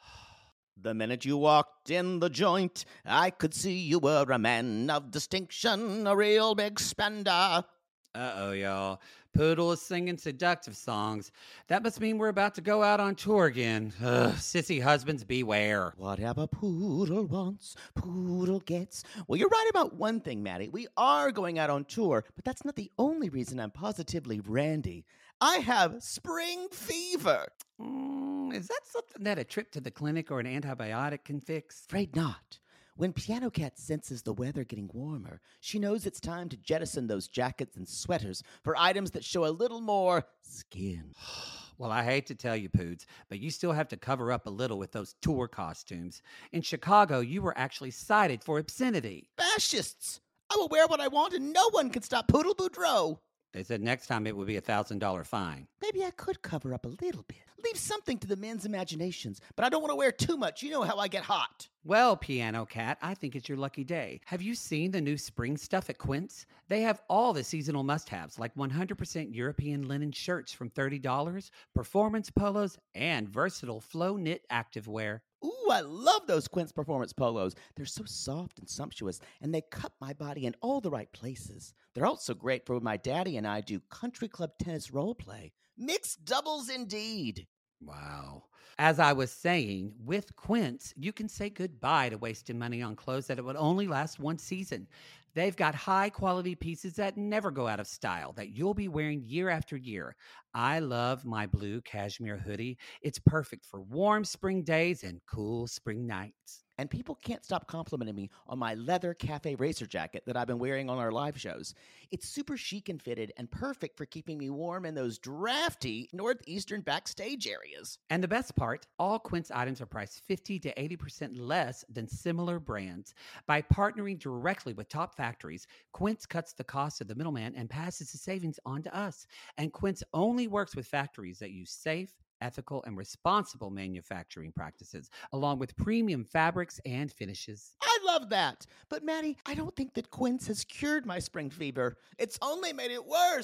The minute you walked in the joint, I could see you were a man of distinction, a real big spender. Uh-oh, y'all. Poodle is singing seductive songs. That must mean we're about to go out on tour again. Ugh, sissy husbands beware. Whatever Poodle wants, Poodle gets. Well, you're right about one thing, Maddie. We are going out on tour, but that's not the only reason I'm positively randy. I have spring fever. Mm, is that something that a trip to the clinic or an antibiotic can fix? Afraid not. When Piano Cat senses the weather getting warmer, she knows it's time to jettison those jackets and sweaters for items that show a little more skin. Well, I hate to tell you, Poods, but you still have to cover up a little with those tour costumes. In Chicago, you were actually cited for obscenity. Fascists! I will wear what I want and no one can stop Poodle Boudreaux. They said next time it would be a one thousand dollars fine. Maybe I could cover up a little bit. Leave something to the men's imaginations, but I don't want to wear too much. You know how I get hot. Well, Piano Cat, I think it's your lucky day. Have you seen the new spring stuff at Quince? They have all the seasonal must-haves, like one hundred percent European linen shirts from thirty dollars, performance polos, and versatile flow knit activewear. Ooh, I love those Quince Performance polos. They're so soft and sumptuous, and they cut my body in all the right places. They're also great for when my daddy and I do country club tennis role play. Mixed doubles indeed. Wow. As I was saying, with Quince, you can say goodbye to wasting money on clothes that it would only last one season. They've got high-quality pieces that never go out of style, that you'll be wearing year after year. I love my blue cashmere hoodie. It's perfect for warm spring days and cool spring nights. And people can't stop complimenting me on my leather cafe racer jacket that I've been wearing on our live shows. It's super chic and fitted and perfect for keeping me warm in those drafty northeastern backstage areas. And the best part, all Quince items are priced fifty to eighty percent less than similar brands. By partnering directly with top factories, Quince cuts the cost of the middleman and passes the savings on to us. And Quince only works with factories that use safe, ethical, and responsible manufacturing practices, along with premium fabrics and finishes. I love that. But Maddie, I don't think that Quince has cured my spring fever. It's only made it worse.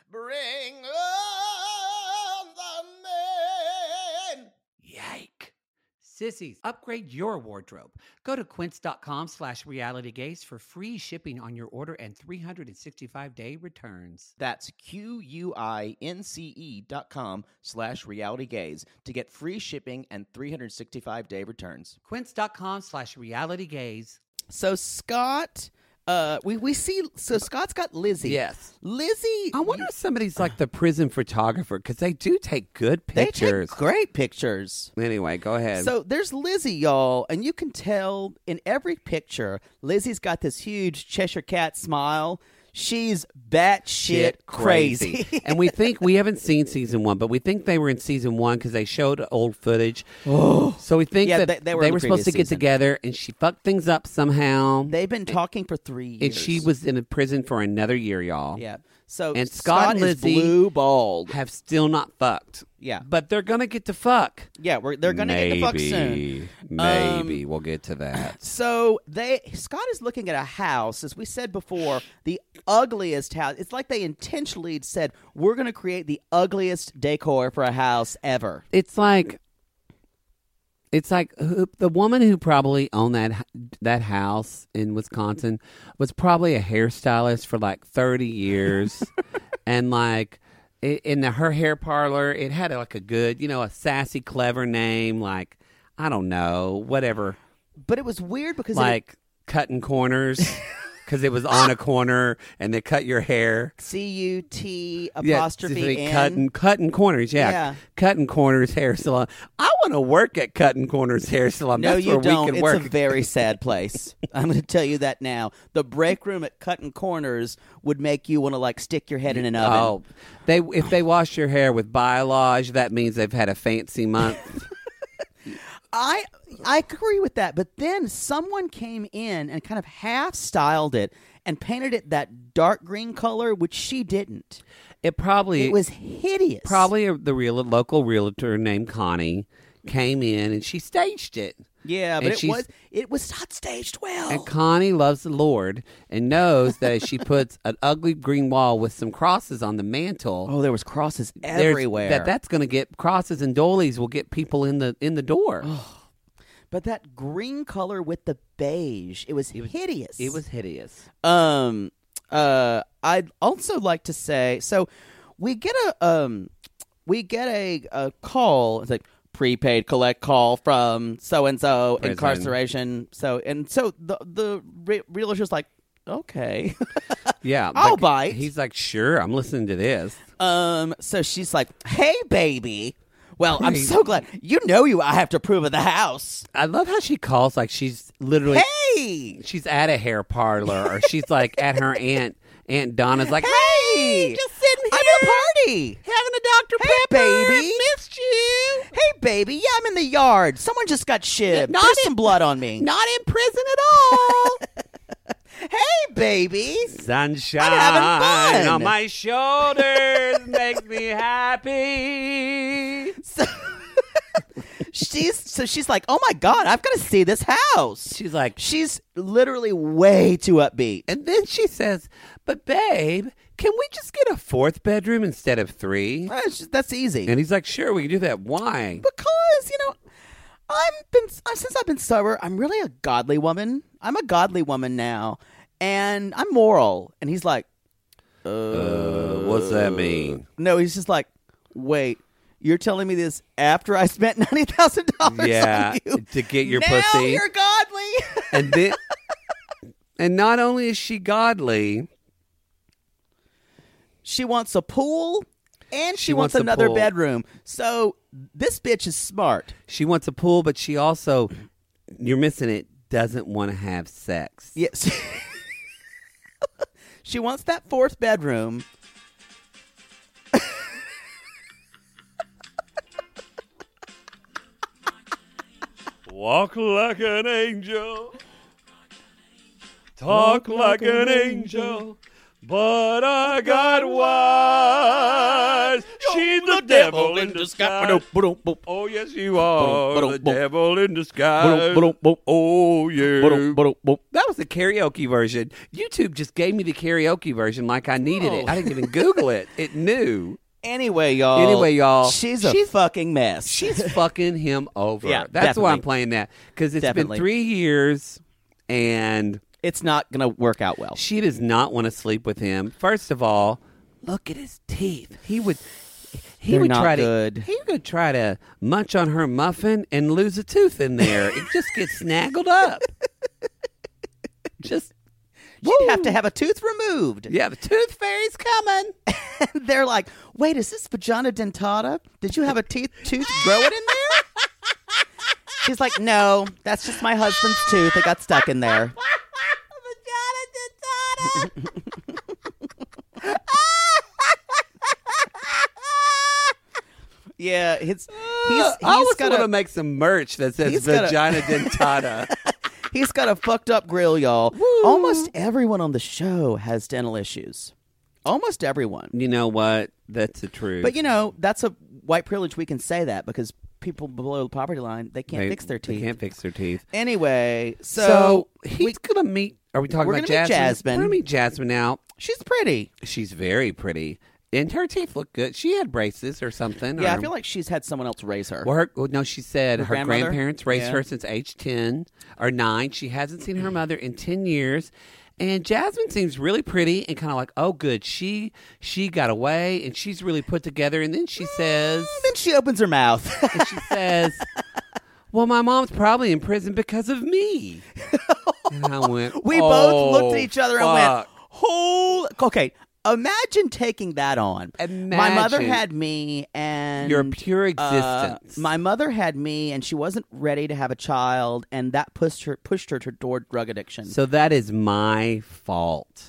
Bring on the men. Yike. Sissies, upgrade your wardrobe. Go to quince.com slash realitygaze for free shipping on your order and three hundred sixty-five day returns. That's Q-U-I-N-C-E dot com slash realitygaze to get free shipping and three hundred sixty-five day returns. Quince.com slash realitygaze. So Scott, uh, we we see. So Scott's got Lizzie. Yes. Lizzie. I wonder if somebody's like the prison photographer because they do take good They pictures. take great pictures. Anyway, go ahead. So there's Lizzie, y'all, and you can tell in every picture, Lizzie's got this huge Cheshire Cat smile. She's batshit Shit crazy. and we think we haven't seen season one, but we think they were in season one because they showed old footage. Oh, so we think Yeah, that they- they were in the supposed to previous get season. together, and she fucked things up somehow. They've been talking for three years. and she was in a prison for another year, y'all. Yeah. So And Scott and is Lizzie blue bald. have still not fucked. Yeah. but they're gonna get to fuck. Yeah, we're, they're going to get to fuck soon. Maybe we'll get to that. So they Scott is looking at a house, as we said before, the ugliest house. It's like they intentionally said, we're going to create the ugliest decor for a house ever. It's like, it's like who, the woman who probably owned that that house in Wisconsin was probably a hairstylist for like thirty years, and like i- in the, her hair parlor, it had like a good, you know, a sassy, clever name, like I don't know, whatever, But it was weird because it, like cutting corners. Because it was on a corner, and they cut your hair. C U T Yeah, apostrophe so they N. cutting cutting corners. Yeah, Yeah. cutting corners hair salon. I want to work at cutting corners hair salon. No, That's you where don't. We can It's work. a very sad place. I'm going to tell you that now. The break room at Cutting Corners would make you want to like stick your head in an oven. Oh, they if they wash your hair with Biolage, that means they've had a fancy month. I I agree with that, but then someone came in and kind of half styled it and painted it that dark green color, which she didn't. It probably It was hideous. probably a, the real local realtor named Connie came in and she staged it. Yeah, but And it she's- was it was not staged well. And Connie loves the Lord and knows that if she puts an ugly green wall with some crosses on the mantle, Oh, there was crosses there's- everywhere. That that's going to get crosses and doilies will get people in the in the door. But that green color with the beige, it was, hideous. It was hideous. Um. Uh. I'd also like to say, so we get a um, we get a, a call. It's like prepaid collect call from so and so Prison. incarceration. So and so the the re- realtor's like, okay. Yeah, I'll like, bite. He's like, sure, I'm listening to this. Um. So she's like, hey, baby. Well, I'm Hey. so glad you know you. I have to prove at the house. I love how she calls like she's literally Hey. she's at a hair parlor or she's like at her aunt Aunt Donna's like, Hey, just sitting here I'm at a party. having a Doctor Hey, Pepper. baby. Missed you. Hey, baby. Yeah, I'm in the yard. Someone just got shivved. Not There's in- some blood on me. Not in prison at all. Hey, baby. Sunshine having fun. on my shoulders makes me happy. So, she's so she's like, oh my god, I've got to see this house. She's like, She's literally way too upbeat. and then she says, but babe, can we just get a fourth bedroom instead of three? That's, just- that's easy. And he's like, sure, we can do that. Why? Because you know, I've been since I've been sober. I'm really a godly woman. I'm a godly woman now, and I'm moral. And he's like, Uh, what's that mean? no, he's just like, wait, you're telling me this after I spent ninety thousand dollars Yeah, on you to get your now pussy. You're godly. And then, and not only is she godly, She wants a pool, and she, She wants, wants a another pool. bedroom. So this bitch is smart. she wants a pool, but she also, you're missing it, doesn't want to have sex. Yes. She wants that fourth bedroom. Walk like an angel, talk like an angel, but I got wise. She's the devil in disguise. Oh, yes, you are the devil in disguise. Oh, yeah. That was the karaoke version. YouTube just gave me the karaoke version like I needed it. I didn't even Google it. It knew. Anyway, y'all. Anyway, y'all. She's a she's, fucking mess. She's fucking him over. Yeah, That's definitely. why I'm playing that. Because it's Definitely. been three years, and it's not going to work out well. she does not want to sleep with him. First of all, look at his teeth. He would... He They're would not try good. to he would try to munch on her muffin and lose a tooth in there. It just gets snaggled up. Just She'd have to have a tooth removed. yeah, the tooth fairy's coming. They're like, wait, is this vagina dentata? Did you have a teeth tooth growing in there? She's like, no, that's just my husband's tooth. It got stuck in there. Vagina dentata. Yeah, his, he's, I he's always got want to a, make some merch that says he's got a- vagina dentata. he's got a fucked up grill, y'all. Almost everyone on the show has dental issues. Almost everyone. You know what? That's the truth. But, you know, that's a white privilege. We can say that because people below the poverty line, they can't They- fix their teeth. They can't fix their teeth. Anyway, so, So, he's we- gonna meet. Are we talking We're about gonna meet Jasmine? Jasmine. We're gonna meet Jasmine now. she's pretty. She's very pretty, and her teeth look good. She had braces or something. Yeah, or, I feel like she's had someone else raise her. Well, her, well, no, she said Her her, grandmother? grandparents raised Yeah. her since age ten or nine. She hasn't seen her mother in ten years. And Jasmine seems really pretty and kind of like, oh, good. She she got away and she's really put together. And then she says, Then she opens her mouth. and she says, well, my mom's probably in prison because of me. And I went, We oh, both looked at each other and went, fuck. "Holy!" Okay, imagine taking that on. My mother Imagine. had me, and Your pure uh, existence. my mother had me, and she wasn't ready to have a child, and that pushed her pushed her toward drug addiction. So that is my fault.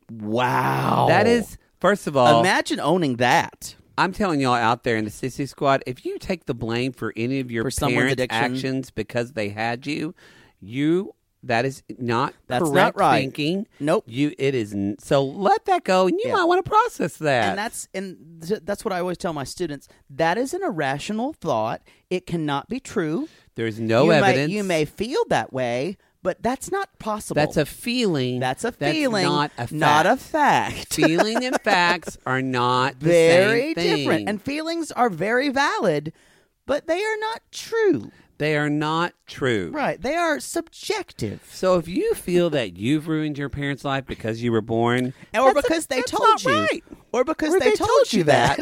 wow, That is, first of all, imagine owning that. I'm telling y'all out there in the Sissy Squad, if you take the blame for any of your For someone's parents' addiction. actions because they had you, you that is not That's correct not right. thinking. Nope. You it is n- so let that go, and you Yeah. might want to process that. And that's and th- that's what I always tell my students. That is an irrational thought. It cannot be true. There's no you evidence. May, you may feel that way, but that's not possible. That's a feeling. That's a feeling, not a fact. not a fact. Feeling and facts are not the Very same thing. different, and feelings are very valid, but they are not true. they are not true. Right? They are subjective, So if you feel that you've ruined your parents' life because you were born, or that's a- because they that's told not you, right. or because Or they, told, you that.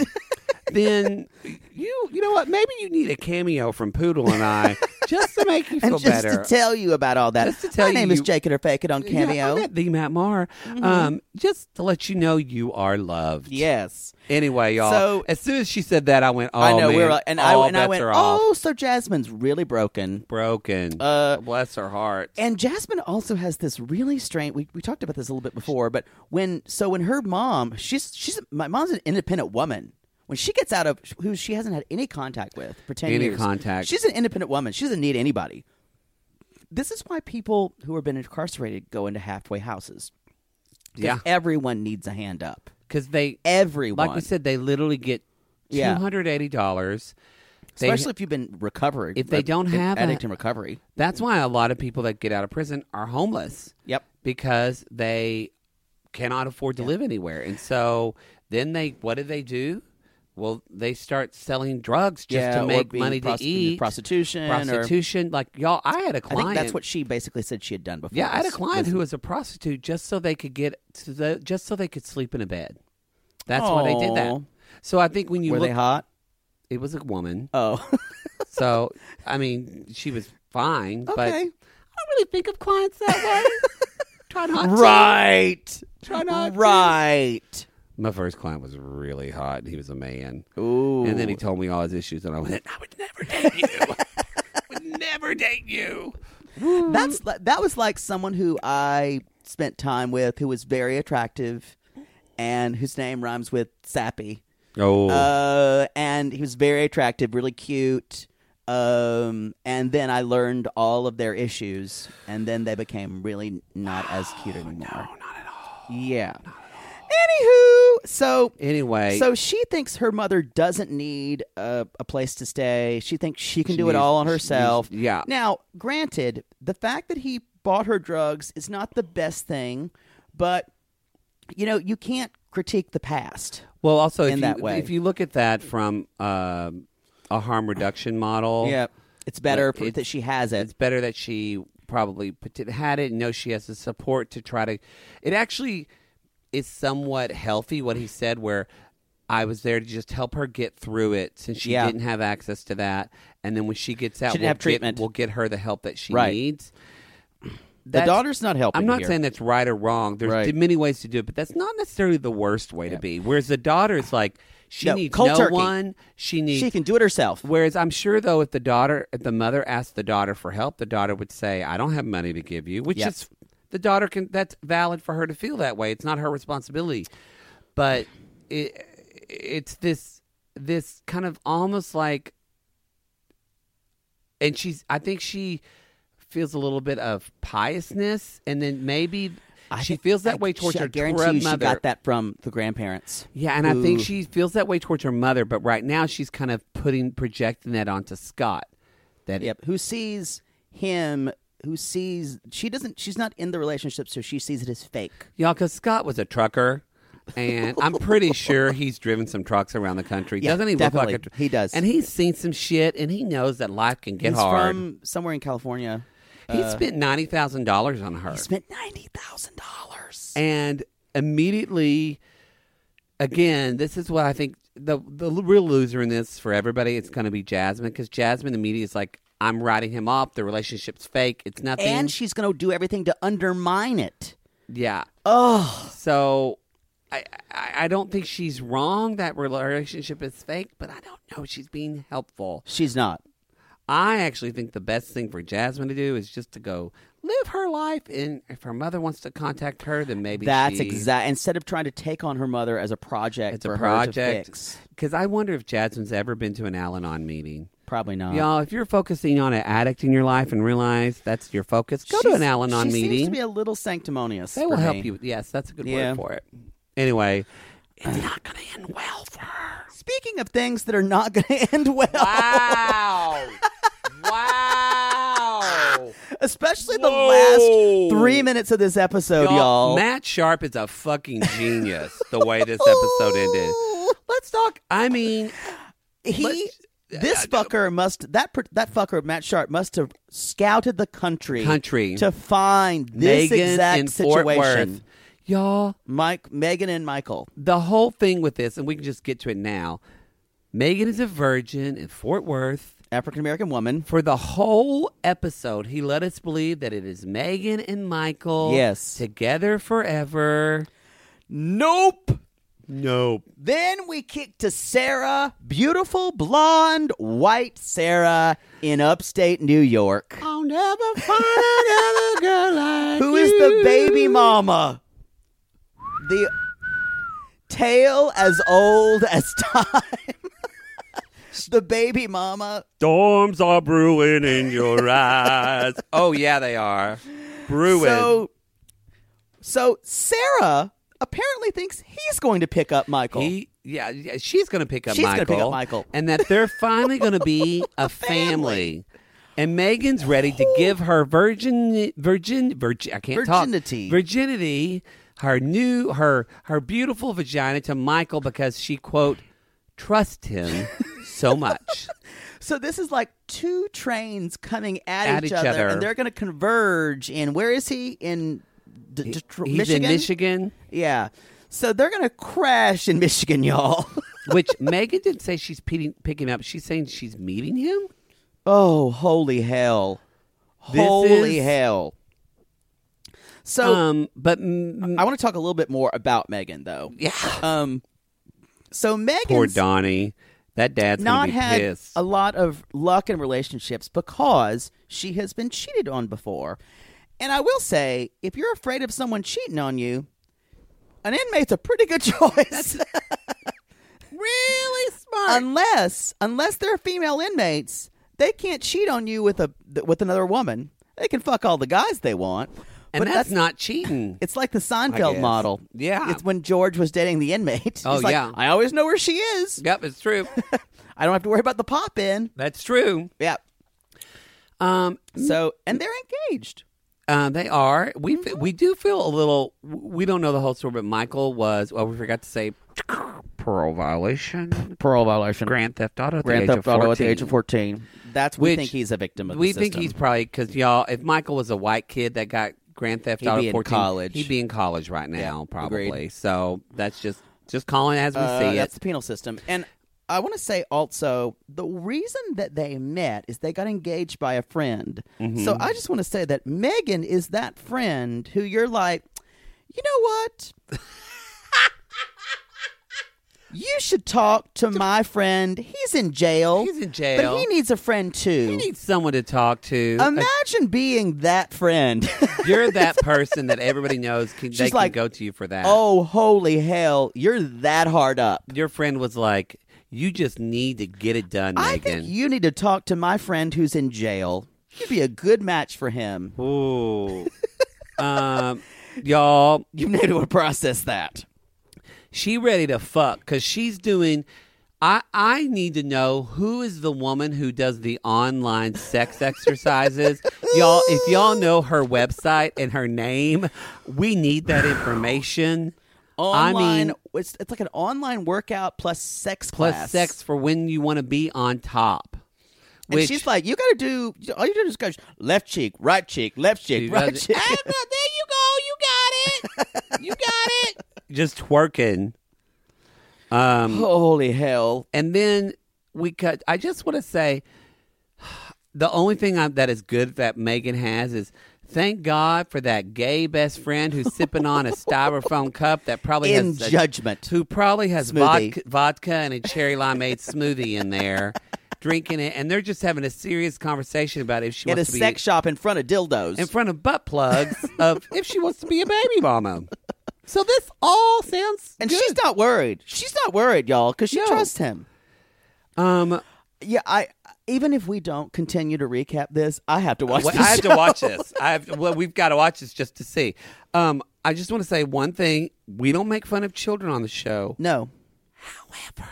then you you know what? Maybe you need a cameo from Poodle and I just to make you feel And just better. to tell you about all that. Just to tell My name you- is Jake It or Fake It on Cameo. Yeah, I'm at the Matt Maher. Mm-hmm. Um, just to let you know you are loved. Yes. Anyway, y'all. So- as soon as she said that, I went, "Oh I know man, we were, and all I and I bets went, are off. oh, so Jasmine's really broken. broken. Uh, Bless her heart." And Jasmine also has this really strange. We, we talked about this a little bit before, but when so when her mom, she's she's my mom's an independent woman. When she gets out of who she hasn't had any contact with for ten Any years, contact. she's an independent woman. She doesn't need anybody. This is why people who have been incarcerated go into halfway houses. 'Cause Yeah. everyone needs a hand up. Because they, Everyone, like we said, they literally get two Yeah. hundred eighty dollars. especially if you've been recovered. If they don't in have a- addict in recovery. That's why a lot of people that get out of prison are homeless. Yep. Because they cannot afford to live anywhere. And so then they, what do they do? Well, they start selling drugs just Yeah, to or make being money pros- to eat. prostitution, or- Prostitution. Like, y'all, I had a I client. think that's what she basically said she had done before. Yeah, I had a was- client was- who was a prostitute just so they could get, to the, just so they could sleep in a bed. That's why they did that. Aw. So I think when you Were look, they hot? it was a woman. Oh, So, I mean, she was fine, but I okay. don't really think of clients that way. Try not to. Right. Try not to. Right. My first client was really hot, and he was a man. Ooh. And then he told me all his issues, and I went, I would never date you. I would never date you. That's li- that was like someone who I spent time with who was very attractive and whose name rhymes with sappy. Oh. Uh, and he was very attractive, really cute. Um, and then I learned all of their issues, and then they became really not as cute anymore. no, not at all. Yeah. Anywho, so Anyway. so she thinks her mother doesn't need a, a place to stay. She thinks she can She do it needs- all on she herself. needs- yeah. Now, granted, the fact that he bought her drugs is not the best thing, but you know, you can't critique the past. Well, also, in if, that you, way. if you look at that from um a harm reduction model, Yeah, it's better Like, for, it's- that she has it. it's better that she probably put it- had it and knows she has the support to try to. It actually is somewhat healthy what he said, where I was there to just help her get through it since she Yeah. didn't have access to that, and then when she gets out, She didn't we'll have treatment. Get, we'll get her the help that she Right. needs. The That's- daughter's not helping. I'm not here. saying that's right or wrong. There's Right. many ways to do it, but that's not necessarily the worst way to be. Whereas the daughter is like, she No, needs cold no turkey. one. She needs. she can do it herself. Whereas I'm sure, though, if the daughter, if the mother asked the daughter for help, the daughter would say, "I don't have money to give you," which Yep. is the daughter can. That's valid for her to feel that way. It's not her responsibility, but it, it's this this kind of almost like, and she's. I think she feels a little bit of piousness, and then maybe. I she think- feels that I- way towards she, her I guarantee tr- you she mother. got that from the grandparents. Yeah, and I think Ooh. she feels that way towards her mother, but right now she's kind of putting projecting that onto Scott. That Yep. Who sees him? Who sees? She doesn't. She's not in the relationship, so she sees it as fake. yeah, because Scott was a trucker, and I'm pretty sure he's driven some trucks around the country. Yeah, Doesn't he definitely. look like a tr- He does. And he's seen some shit, and he knows that life can get He's hard. from somewhere in California. he uh, spent ninety thousand dollars on her, He spent ninety thousand dollars. and immediately, again, this is what I think the the real loser in this for everybody. It's going to be Jasmine, because Jasmine immediately is like, I'm writing him off. The relationship's fake. It's nothing. And she's going to do everything to undermine it. Yeah. Oh, So I, I I don't think she's wrong that relationship is fake, but I don't know. She's being helpful. she's not. I actually think the best thing for Jasmine to do is just to go live her life. And if her mother wants to contact her, then maybe That's she, exact. Instead of trying to take on her mother as a project it's for a her to project. fix. Because I wonder if Jasmine's ever been to an Al-Anon meeting. Probably not. Y'all, if you're focusing on an addict in your life and realize that's your focus, go to She's- an Al-Anon she meeting. seems to be a little sanctimonious. They for will help me. you. Yes, that's a good Yeah. word for it. Anyway, it's not going to end well for her. Speaking of things that are not going to end well, Wow. wow. especially the Whoa. last three minutes of this episode, y'all. Matt Sharp is a fucking genius the way this episode ended. Let's talk. I mean, he, let's- this fucker must that per- that fucker Matt Sharp must have scouted the country, Country. to find this Megan exact in Fort situation. Worth. Y'all, Mike, Megan, and Michael. the whole thing with this, and we can just get to it now. Megan is a virgin in Fort Worth. African American woman. For the whole episode, he let us believe that it is Megan and Michael. Yes. Together forever. Nope. Nope. Then we kick to Sarah, beautiful blonde white Sarah in upstate New York, I'll never find another girl like who is the baby mama. The tale as old as time. The baby mama. Storms are brewing in your eyes. Oh, yeah, they are. Brewing. So, so Sarah apparently thinks he's going to pick up Michael. He, yeah, yeah, she's going to pick up She's gonna Michael. pick up Michael. And that they're finally going to be a family. And Megan's ready to give her virgin, virgin, virgin, I can't Virginity. talk. Virginity. Her new, her, her beautiful vagina to Michael because she, quote, trusts him so much. So this is like two trains coming at, At each, each other, other. and they're going to converge in, where is he? In D- He- Detro- He's Michigan? in Michigan, Yeah. So they're going to crash in Michigan, y'all. which Megan didn't say she's picking, picking him up. She's saying she's meeting him. Oh, holy hell. This Holy is- hell. So um, but mm, I want to talk a little bit more about Megan, though. yeah, Um, so poor Megan's Donnie. That dad's not gonna be had pissed. a lot of luck in relationships because she has been cheated on before. And I will say, if you're afraid of someone cheating on you, an inmate's a pretty good choice. really smart. unless unless they're female inmates, they can't cheat on you with a with another woman. They can fuck all the guys they want, And But that's, that's- not cheating. It's like the I Seinfeld guess. model. Yeah. It's when George was dating the inmate. Oh, He's like, yeah. I always know where she is. Yep, it's true. I don't have to worry about the pop in. That's true. Yeah. Um, So, and they're engaged. uh, they are. We f- we do feel a little. We don't know the whole story, but Michael was. Well, we forgot to say parole violation, Parole violation. grand theft auto, at Grand the age Theft of Auto at the fourteen. age of fourteen. That's we Which think he's a victim of We the think system. he's probably because y'all. If Michael was a white kid that got grand theft He'd auto be in fourteen, college. he'd be in college right now, Yeah, probably. agreed. So that's just just calling it as we Uh, see that's it. the penal system. And I want to say also, the reason that they met is they got engaged by a friend. Mm-hmm. So I just want to say that Megan is that friend who you're like, you know what? You should talk to my friend. He's in jail. He's in jail. But he needs a friend too. He needs someone to talk to. Imagine being that friend. You're that person that everybody knows can, they She's like, can go to you for that. Oh, holy hell. You're that hard up. Your friend was like, you just need to get it done, I Megan. think you need to talk to my friend who's in jail. You'd be a good match for him. Ooh. um, y'all, You need to process that. she ready to fuck because she's doing. I I need to know who is the woman who does the online sex exercises. Y'all, if y'all know her website and her name, we need that information. Online, I mean, it's, it's like an online workout plus sex plus class. sex for when you want to be on top. And Which, she's like, you got to do, all you do is go left cheek, right cheek, left cheek, She right does it. cheek. Ah, no, there you go. You got it. You got it. Just twerking. Um, Holy hell. and then we cut. I just want to say, the only thing I, that is good that Megan has is thank God for that gay best friend who's sipping on a styrofoam cup that probably In has a- judgment. who probably has Smoothie. vodka, vodka and a cherry limeade smoothie in there. Drinking it, and they're just having a serious conversation about if she In a wants to be sex shop in front of dildos. in front of butt plugs of if she wants to be a baby mama. So this all sounds and good. she's not worried. She's not worried, y'all, because she No. trusts him. um. Yeah, I even if we don't continue to recap this, I have to watch Well, this I have show. to watch this. I have. Well, we've got to watch this just to see. Um. I just want to say one thing: we don't make fun of children on the show. No. However,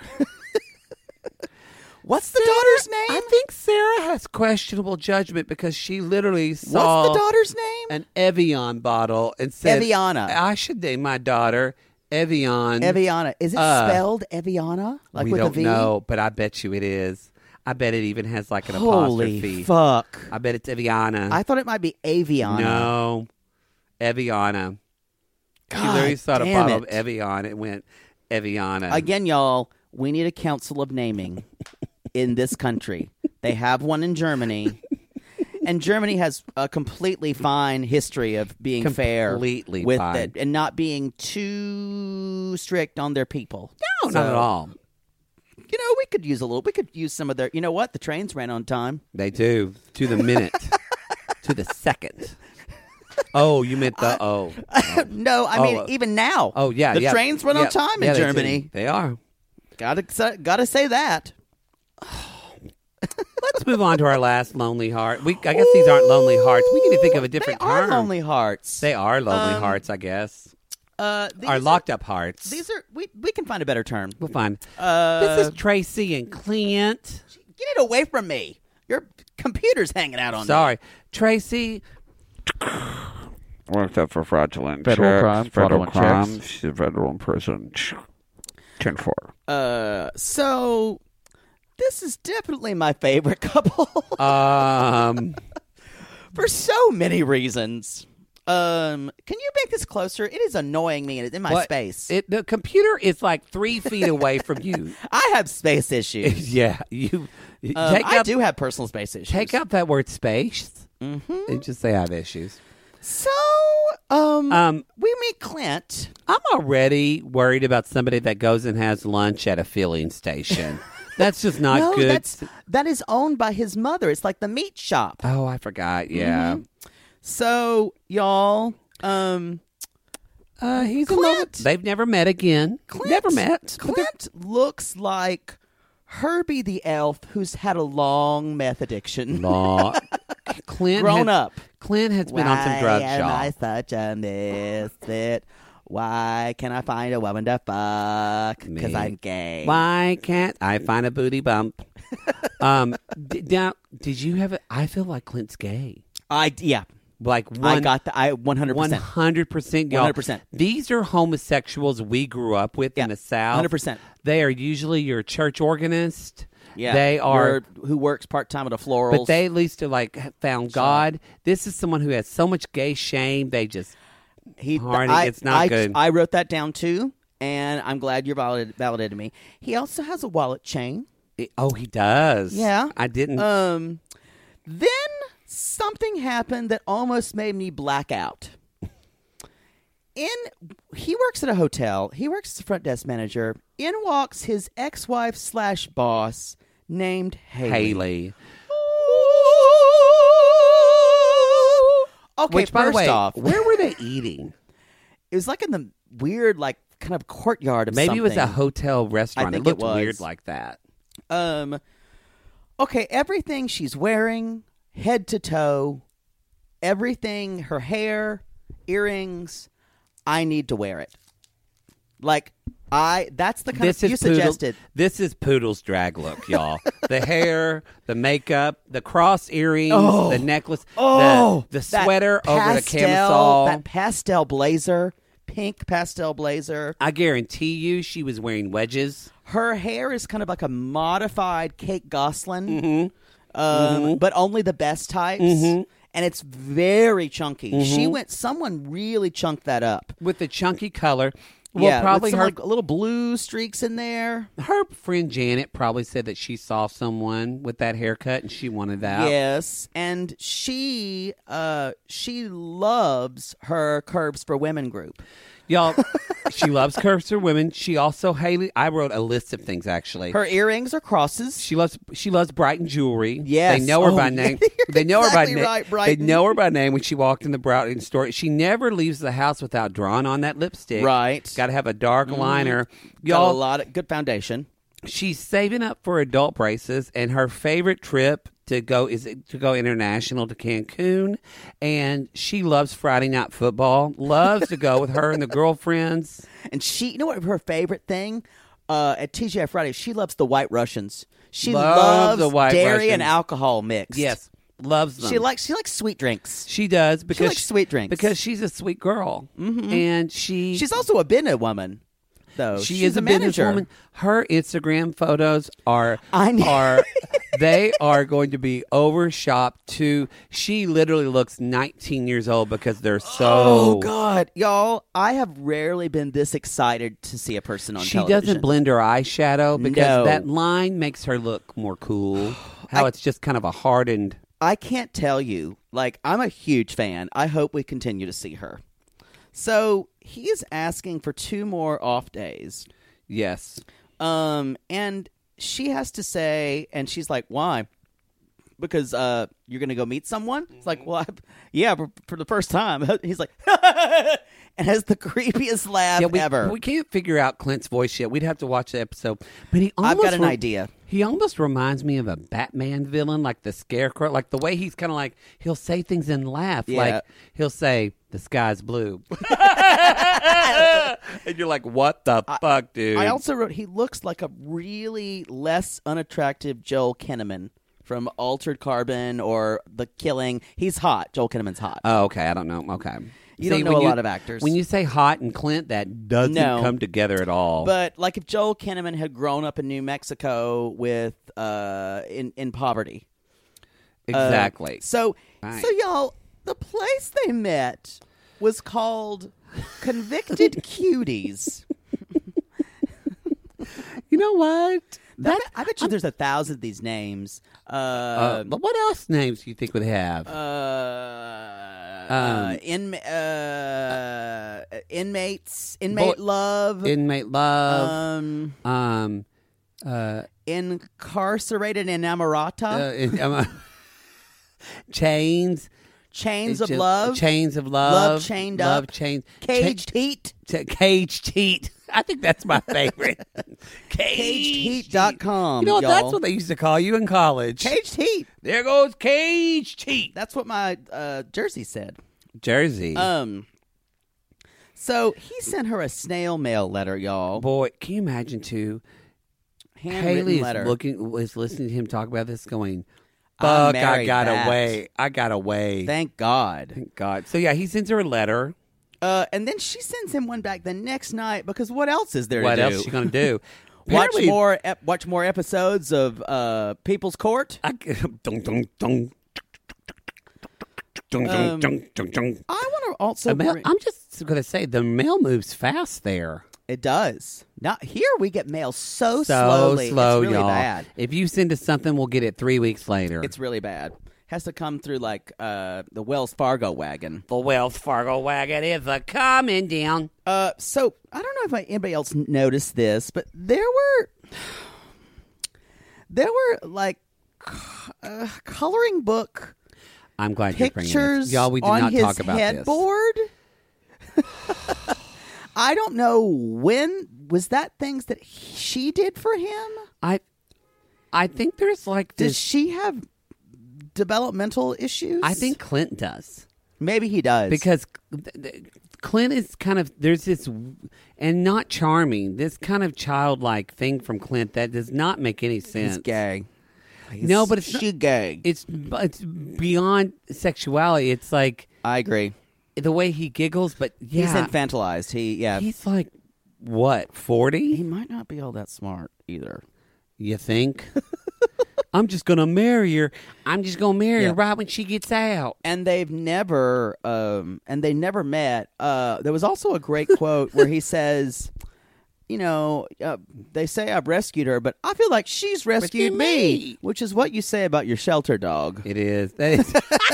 What's the daughter's name? I think Sarah has questionable judgment because she literally saw What's the daughter's name? an Evian bottle and said, Eviana. I should name my daughter Evian. Eviana. Is it Uh, spelled Eviana? Like we with don't a V? know, but I bet you it is. I bet it even has like an Holy apostrophe. fuck. I bet it's Eviana. I thought it might be Aviana. No, Eviana. She God literally saw a damn bottle of it. Evian. It went Eviana. Again, y'all, we need a council of naming in this country. They have one in Germany. And Germany has a completely fine history of being Completely fair with fine. it and not being too strict on their people. No, not at all. You know, we could use a little. We could use some of their. You know what? The trains ran on time. They do to the minute, to the second. Oh, you meant the oh. No, I mean Oh, uh, even now. Oh yeah, the yeah. trains run yeah. on time Yeah, in they do. Germany. They are. Gotta gotta say that. Let's move on to our last lonely heart. We, I guess these aren't lonely hearts. We need to think of a different they term. Are lonely hearts. They are lonely Um, hearts, I guess. uh, these Our are- locked up hearts. These are we. We can find a better term. We'll find. Uh, This is Tracy and Clint. Get it away from me. Your computer's hanging out on Sorry, Tracy. Worked up for fraudulent Federal checks, crime, federal fraudulent crimes. checks. She's federal in prison. ten four. me. Uh, so this is definitely my favorite couple Um, for so many reasons. Um, can you make this closer? It is annoying me and it's in my what- space. It, the computer is like three feet away from you. I have space issues. Yeah, you Um, take I out do have personal space issues. take out that word space Mm-hmm. and just say I have issues. So, um, Um, we meet Clint. I'm already worried about somebody that goes and has lunch at a filling station. That's just not no, good. that's that is owned by his mother. It's like the meat shop. Oh, I forgot. Yeah. Mm-hmm. So, y'all, um, Uh, he's in love Clint. with- They've never met again. Clint, Never met. but they're- Clint looks like Herbie the elf who's had a long meth addiction. Law. Clint Grown has, up. Clint has been on some drugs, Why am y'all. I such a misfit? Why can I find a woman to fuck? Because Me. I'm gay. Why can't I find a booty bump? um, d- now, did you have? A, I feel like Clint's gay. I yeah. Like one, I got the I one hundred one percent. hundred percent, y'all. one hundred percent. These are homosexuals we grew up with Yeah, in the South. one hundred percent. They are usually your church organist. Yeah, they are. Your- who works part time at a florals. But they at least are like found God. This is someone who has so much gay shame. They just he hard. I, It's not I, good. I wrote that down too, and I'm glad you validated, validated me. He also has a wallet chain. oh, he does. Yeah, I didn't. Um, then something happened that almost made me black out. In he works at a hotel. He works as a front desk manager. In walks his ex-wife slash boss named Haley. Haley. Okay, Which, by first the way, off, where were they eating? it was like in the weird, like kind of courtyard of Maybe something. it was a hotel restaurant. I think it looked it was. weird like that. Um, okay, everything she's wearing, head to toe, everything, her hair, earrings, I need to wear it. Like, I, that's the kind This of, is you Poodle- suggested. This is Poodle's drag look, y'all. The hair, the makeup, the cross earrings, Oh. the necklace, Oh, the, the that sweater over the pastel- camisole. That pastel blazer, pink pastel blazer. I guarantee you she was wearing wedges. Her hair is kind of like a modified Kate Gosselin, Mm-hmm. um, Mhm. but only the best types. Mhm. And it's very chunky. Mhm. She went. Someone really chunked that up With the chunky color. Well, yeah, probably with some, her like, little blue streaks in there. her friend Janet probably said that she saw someone with that haircut and she wanted that. Yes, and she uh, she loves her Curves for Women group. Y'all, she loves curves for women. She also, Haley, I wrote a list of things actually. Her earrings are crosses. She loves she loves Brighton jewelry. Yes. They know her Oh, by yeah, name. you're They know exactly her by right, name. They Brighton. know her by name when she walked in the Brighton store. She never leaves the house without drawing on that lipstick. Right. Got to have a dark liner. Got Y'all, a lot of good foundation. she's saving up for adult braces, and her favorite trip to go is to go international to Cancun, and she loves Friday night football. Loves to go with her and the girlfriends. And she, you know what her favorite thing uh, at T G I Friday? She loves the White Russians. She Love loves the White dairy and Russians. alcohol mixed. Yes, loves them. She likes she likes sweet drinks. She does because likes sweet drinks. because she's a sweet girl, mm-hmm. and she She's also a business woman, though. She She's is a manager. businesswoman. Her Instagram photos are I know. are they are going to be overshopped too. She literally looks nineteen years old because they're so. Oh God, y'all! I have rarely been this excited to see a person on She television. doesn't blend her eyeshadow because No. that line makes her look more cool. How I- it's just kind of a hardened. I can't tell you. Like, I'm a huge fan. I hope we continue to see her. So he is asking for two more off days. Yes. Um, and she has to say, and she's like, "Why?" Because uh, you're gonna go meet someone. It's like, well, I, yeah, for, for the first time. He's like, and has the creepiest laugh Yeah, we, ever. we can't figure out Clint's voice yet. We'd have to watch the episode. But he I've almost got an re- idea. He almost reminds me of a Batman villain, like the Scarecrow. Like the way he's kind of like, he'll say things and laugh. Yeah. Like he'll say, the sky's blue. And you're like, what the fuck, dude? I also wrote he looks like a really less unattractive Joel Kinnaman from Altered Carbon or The Killing. He's hot. Joel Kinnaman's hot. Oh, okay. I don't know. Okay. You don't know when a you- lot of actors. When you say Hot and Clint, that doesn't No. come together at all. But like if Joel Kinnaman had grown up in New Mexico with uh in in poverty. exactly. Uh, so Right. so y'all, the place they met was called Convicted Cuties. you know what? I bet, I bet you there's a thousand of these names. Uh, Uh, but what else names do you think would have? uh, Um, uh, in, uh, inmates, inmate Boy- love, Inmate love. um, Um, uh, incarcerated in Amarata, uh, in- um, chains, Chains It's of just- Love. Chains of Love. Love Chained Love Up. Chains. Caged Heat. Cha- Caged Heat. I think that's my favorite. Caged Heat dot com. You know what? y'all. That's what they used to call you in college. Caged Heat. There goes Caged Heat. That's what my uh, jersey said. Jersey. Um. So he sent her a snail mail letter, y'all. Boy, can you imagine too? Handwritten Haley is letter. looking, is listening to him talk about this, going, I "Fuck, I, married got that. away. I got away. Thank God. Thank God." So yeah, he sends her a letter. Uh, and then she sends him one back the next night because what else is there What to else do? is she gonna do? watch Apparently- more. Ep- watch more episodes of uh, People's Court. I, dun, dun, dun. Dun, dun, Um, dun, dun, dun. I want to also. The mail- bring- I'm just gonna say the mail moves fast there. It does. Now here we get mail so, So slowly. slow, it's really y'all. bad. If you send us something, we'll get it three weeks later. It's really bad. Has to come through like uh, the Wells Fargo wagon. the Wells Fargo wagon is a coming down. Uh, so I don't know if anybody else noticed this, but there were there were like uh, coloring book I'm glad you're bringing pictures this. Y'all, we did on not his talk about headboard. I don't know when was that things that he, she did for him. this. I, I think there's like Does this. she have developmental issues? I think Clint does. maybe he does Because th- th- Clint is kind of, there's this, and not charming, this kind of childlike thing from Clint that does not make any sense. he's gay. No, but it's not- she gay. It's it's beyond sexuality. It's like I agree. the way he giggles, but yeah, He's infantilized. He yeah. he's like, what, He forty? might not be all that smart either. You think? I'm just going to marry her. I'm just going to marry Yeah. her right when she gets out. And they've never um and they never met. Uh there was also a great quote where he says, you know, uh, they say I've rescued her, but I feel like she's rescued Rescued me, me. which is what you say about your shelter dog. It is. That is.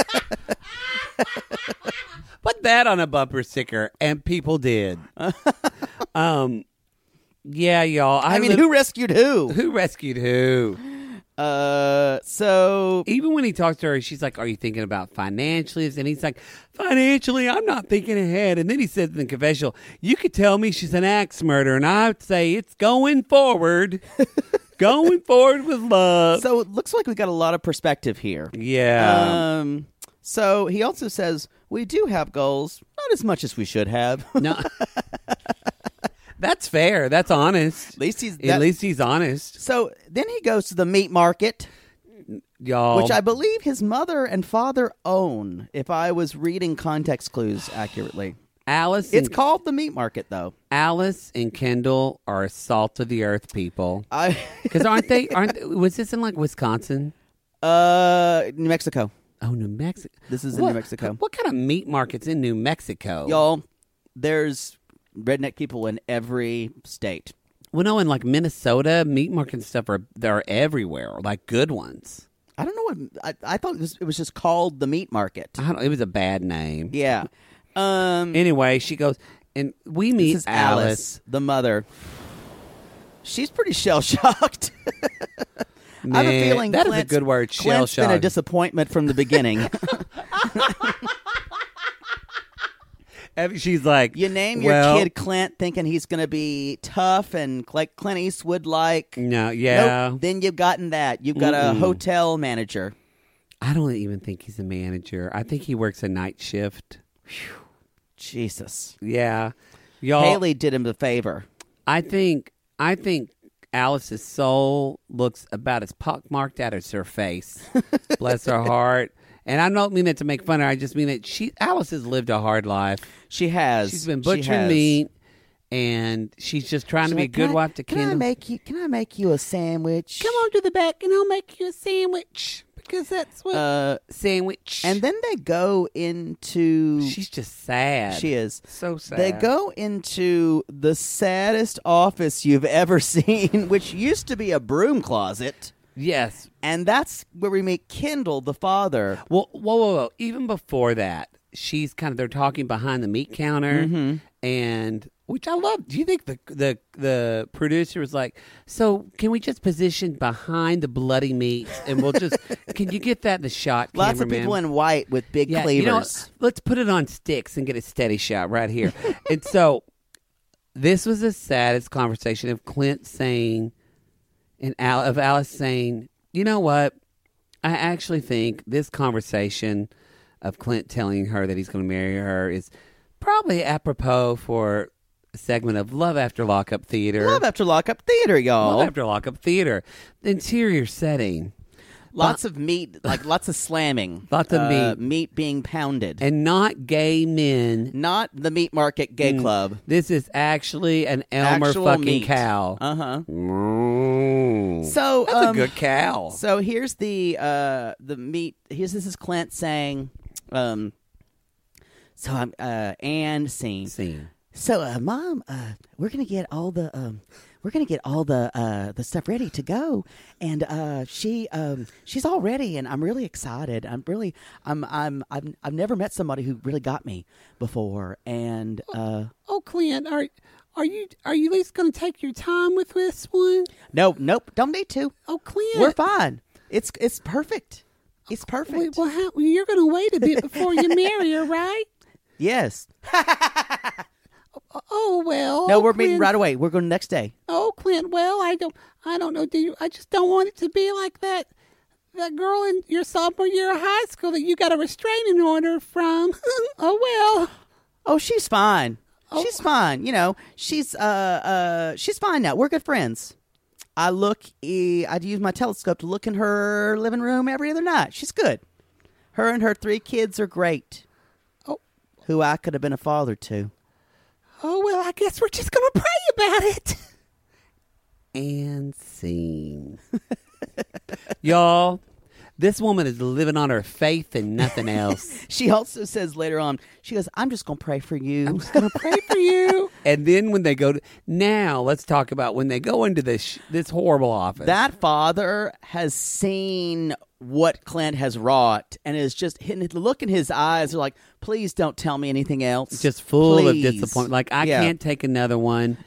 Put that on a bumper sticker, and people did. um, yeah, y'all. I, I mean, live- who rescued who? who rescued who? Uh, so Even when he talks to her, she's like, "Are you thinking about financially?" And he's like, "Financially, I'm not thinking ahead." And then he says in the confessional, "You could tell me she's an axe murderer, and I would say it's going forward, going forward with love." so it looks like we got a lot of perspective here. yeah. Um, so he also says we do have goals, not as much as we should have. No. That's fair. That's honest. At least he's At that- least he's honest, So then he goes to the meat market, y'all. which I believe his mother and father own, if I was reading context clues accurately. Alice. It's and, called the meat market, though. Alice and Kendall are salt of the earth people. I Because aren't they? Aren't was this in like Wisconsin? uh New Mexico. Oh, New Mexico. This is in What- New Mexico. What kind of meat markets in New Mexico? Y'all, there's redneck people in every state. Well, no, in like Minnesota, meat market and stuff are they're everywhere, like good ones. I don't know what I, I thought it was, it was just called the meat market. I don't. It was a bad name. Yeah. Um Anyway, she goes, and we meet this is Alice. Alice, the mother. She's pretty shell shocked. I have a Man, feeling that is a Clint's- good word. Shell Clint's been a shocked. disappointment from the beginning. And she's like, You name your well, kid Clint thinking he's going to be tough and like Clint Eastwood like. No, yeah. Nope. Then you've gotten that. You've got Mm-mm. a hotel manager. I don't even think he's a manager. I think he works a night shift. Jesus. Yeah, y'all. Haley did him the favor. I think I think Alice's soul looks about as pockmarked out as her face. Bless her heart. And I don't mean that to make fun of her. I just mean that she Alice has lived a hard life. She has. She's been She butchering has. meat, and she's just trying She's to be a like, good "Can I- wife to Can I Kendall. make you? Can I make you a sandwich? Come on to the back, and I'll make you a sandwich because that's what Uh, sandwich. and then they go into. she's just sad. She is. so sad. They go into the saddest office you've ever seen, which used to be a broom closet. Yes. And that's where we meet Kendall, the father. Well, whoa, whoa, whoa. Even before that, she's kind of, they're talking behind the meat counter, Mm-hmm. and which I love. Do you think the the the producer was like, so can we just position behind the bloody meat and we'll just can you get that in the shot? Lots of cameraman? people in white with big yeah, cleavers. You know what? Let's put it on sticks and get a steady shot right here. And so this was the saddest conversation of Clint saying and Al, of Alice saying, you know what? I actually think this conversation of Clint telling her that he's going to marry her is probably apropos for a segment of Love After Lockup Theater. Love After Lockup Theater, y'all. Love After Lockup Theater. The interior setting. Lots But- of meat, like lots of slamming. Lots of Uh, meat. Meat being pounded. And not gay men. Not the meat market gay Mm. club. This is actually an Elmer Actual fucking meat. cow. Uh-huh. Mm. So That's um, a good cow. So here's the uh, the meat. Here's this is Clint saying, um, so I'm uh, and scene. Scene. So uh, Mom, uh, we're gonna get all the um, we're gonna get all the uh, the stuff ready to go, and uh, she um, she's all ready, and I'm really excited. I'm really I'm I'm I've I've never met somebody who really got me before, and uh, Oh, Clint, are are you are you at least going to take your time with this one? no, nope, don't need to. Oh, Clint, We're fine. It's it's perfect. It's perfect. Wait, well, how, you're going to wait a bit before you marry her, right? Yes. Oh well. No, oh, we're meeting Clint. right away. We're going next day. Oh, Clint. Well, I don't. I don't know. Do you? I just don't want it to be like that. That girl in your sophomore year of high school that you got a restraining order from. Oh well. Oh, she's fine. Oh. She's fine. You know, she's uh uh she's fine now. We're good friends. I look. eh, I'd use my telescope to look in her living room every other night. She's good. Her and her three kids are great. Oh. Who I could have been a father to. Oh well. I guess we're just gonna pray about it. And scene. Y'all, this woman is living on her faith and nothing else. She also says later on, she goes, I'm just going to pray for you. I'm just going to pray for you. And then when they go to, now let's talk about when they go into this this horrible office. That father has seen what Clint has wrought and is just hitting the look in his eyes are like, please don't tell me anything else. just full Please. of disappointment. Like, I Yeah. can't take another one.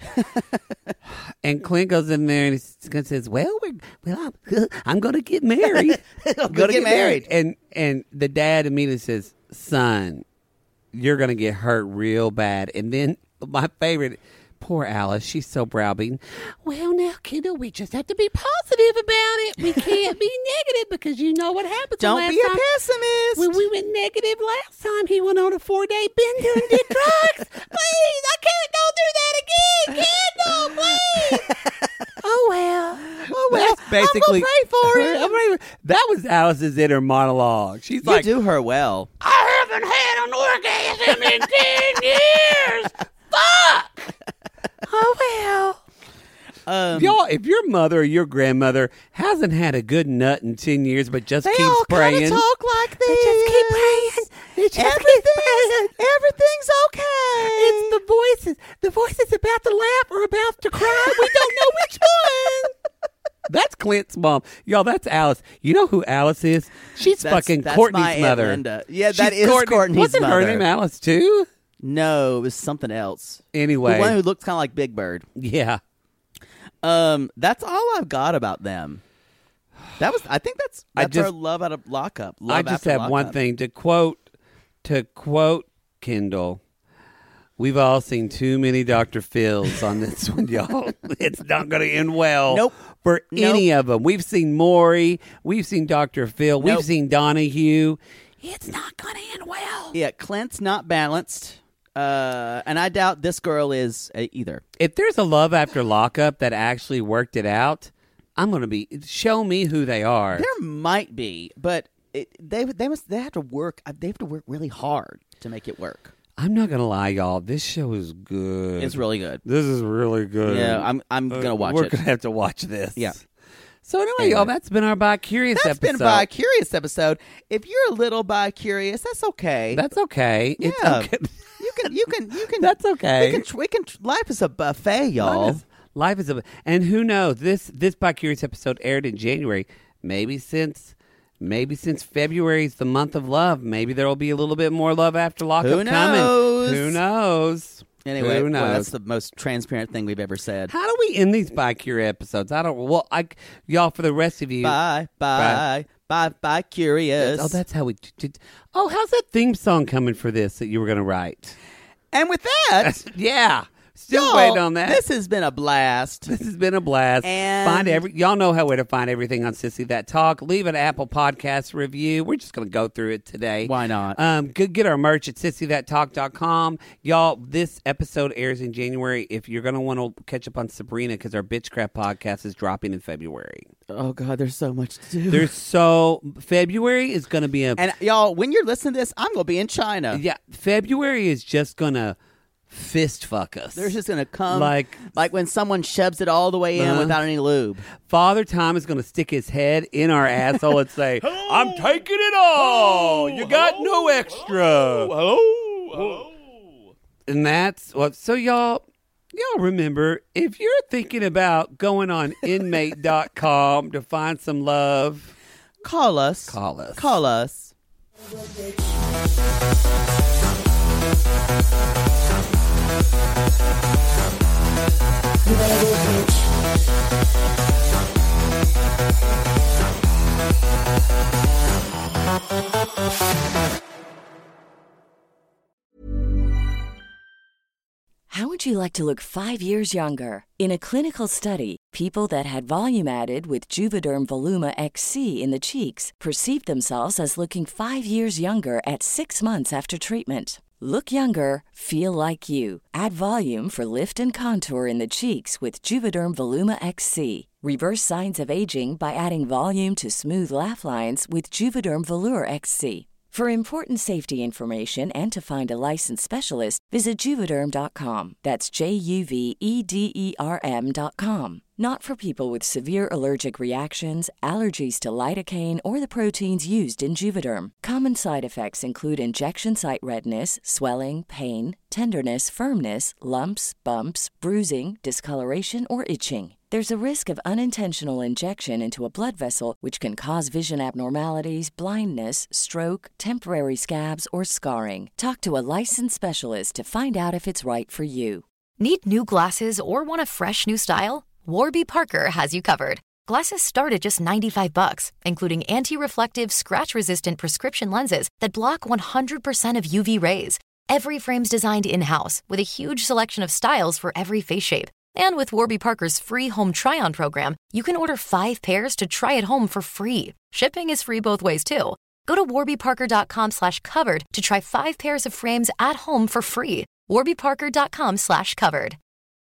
And Clint goes in there and he says, well, we're, well I'm, I'm going to get married. I'm Gonna get married. And, and the dad immediately says, son, you're going to get hurt real bad. And then my favorite, poor Alice, she's so browbeaten. Well, now, kiddo, we just have to be positive about it. We can't be negative because you know what happened. the Don't last be a time. pessimist. When we went negative last time, he went on a four-day bender and did drugs. Please, I can't go through that again. Kendall, please. Oh, well. Oh, well. That's basically, I'm gonna pray for him. I'm praying for- That was Alice's inner monologue. She's You like, do her well. I haven't had an orgasm in ten years. Fuck. Oh, well. Um, Y'all, if your mother or your grandmother hasn't had a good nut in ten years but just they keeps all praying. kind of talk like this. They just keep praying. They just keep praying. Everything's, everything's okay. It's the voices. The voices about to laugh or about to cry. We don't know which one. That's Clint's mom. Y'all, that's Alice. You know who Alice is? She's That's- fucking that's Courtney's my Aunt mother. Linda. Yeah, that She's is Courtney's Wasn't her mother. name Alice too? No, it was something else. Anyway. The one who looks kind of like Big Bird. Yeah. Um, that's all I've got about them. That was, I think that's I that's our just- love out of lockup. Love I just after have one lockup. thing to quote. To quote Kendall, we've all seen too many Doctor Phils on this one, y'all. It's not going to end well. Nope. For Nope. any of them. We've seen Maury. We've seen Doctor Phil. Nope. We've seen Donahue. It's not going to end well. Yeah, Clint's not balanced, uh, and I doubt this girl is uh, either. If there's a love after lockup that actually worked it out, I'm going to be, show me who they are. There might be, but it, they they must they have to work. They have to work really hard to make it work. I'm not going to lie, y'all. This show is good. It's really good. This is really good. Yeah, I'm I'm Uh, gonna watch We're it. going to have to watch this. Yeah. So anyway, Anyway. y'all, that's been our bi-curious That's episode. been bi curious episode. If you're a little bi curious, that's okay. That's okay. It's Yeah. okay. you can you can you can. That's okay. We can we can. Life is a buffet, y'all. Life is, life is a, and who knows? This this bi-curious episode aired in January. Maybe since maybe since February is the month of love. Maybe there will be a little bit more love after lockup Who coming. knows? Who knows? Anyway, Who well, knows? that's the most transparent thing we've ever said. How do we end these By Curious episodes? I don't. Well, I y'all for the rest of you. Bye, bye, bye, bye, curious. Oh, that's how we did. Oh, how's that theme song coming for this that you were going to write? And with that, yeah, still y'all, waiting on that. This has been a blast. This has been a blast. And find every y'all know how where to find everything on Sissy That Talk. Leave an Apple Podcast review. We're just going to go through it today. Why not? Um, go get our merch at sissy that talk dot com. Y'all, this episode airs in January. If you're going to want to catch up on Sabrina, because our Bitchcraft podcast is dropping in February. Oh God, there's so much to do. There's so February is going to be a and y'all, when you're listening to this, I'm going to be in China. yeah. February is just going to fist fuck us. They're just going to come like like when someone shoves it all the way in Uh-huh. without any lube. Father Time is going to stick his head in our asshole and say, "I'm taking it all. You got no extra." Hello, hello. And that's what. So y'all, y'all remember, if you're thinking about going on inmate dot com to find some love, Call us. call us. Call us. You better go, bitch. How would you like to look five years younger? In a clinical study, people that had volume added with Juvederm Voluma X C in the cheeks perceived themselves as looking five years younger at six months after treatment. Look younger, feel like you. Add volume for lift and contour in the cheeks with Juvederm Voluma X C. Reverse signs of aging by adding volume to smooth laugh lines with Juvederm Volure X C. For important safety information and to find a licensed specialist, visit Juvederm dot com. That's J U V E D E R M dot com. Not for people with severe allergic reactions, allergies to lidocaine, or the proteins used in Juvederm. Common side effects include injection site redness, swelling, pain, tenderness, firmness, lumps, bumps, bruising, discoloration, or itching. There's a risk of unintentional injection into a blood vessel, which can cause vision abnormalities, blindness, stroke, temporary scabs, or scarring. Talk to a licensed specialist to find out if it's right for you. Need new glasses or want a fresh new style? Warby Parker has you covered. Glasses start at just ninety-five bucks, including anti-reflective, scratch-resistant prescription lenses that block one hundred percent of U V rays. Every frame's designed in-house with a huge selection of styles for every face shape. And with Warby Parker's free home try-on program, you can order five pairs to try at home for free. Shipping is free both ways, too. Go to warby parker dot com slash covered to try five pairs of frames at home for free. warby parker dot com slash covered.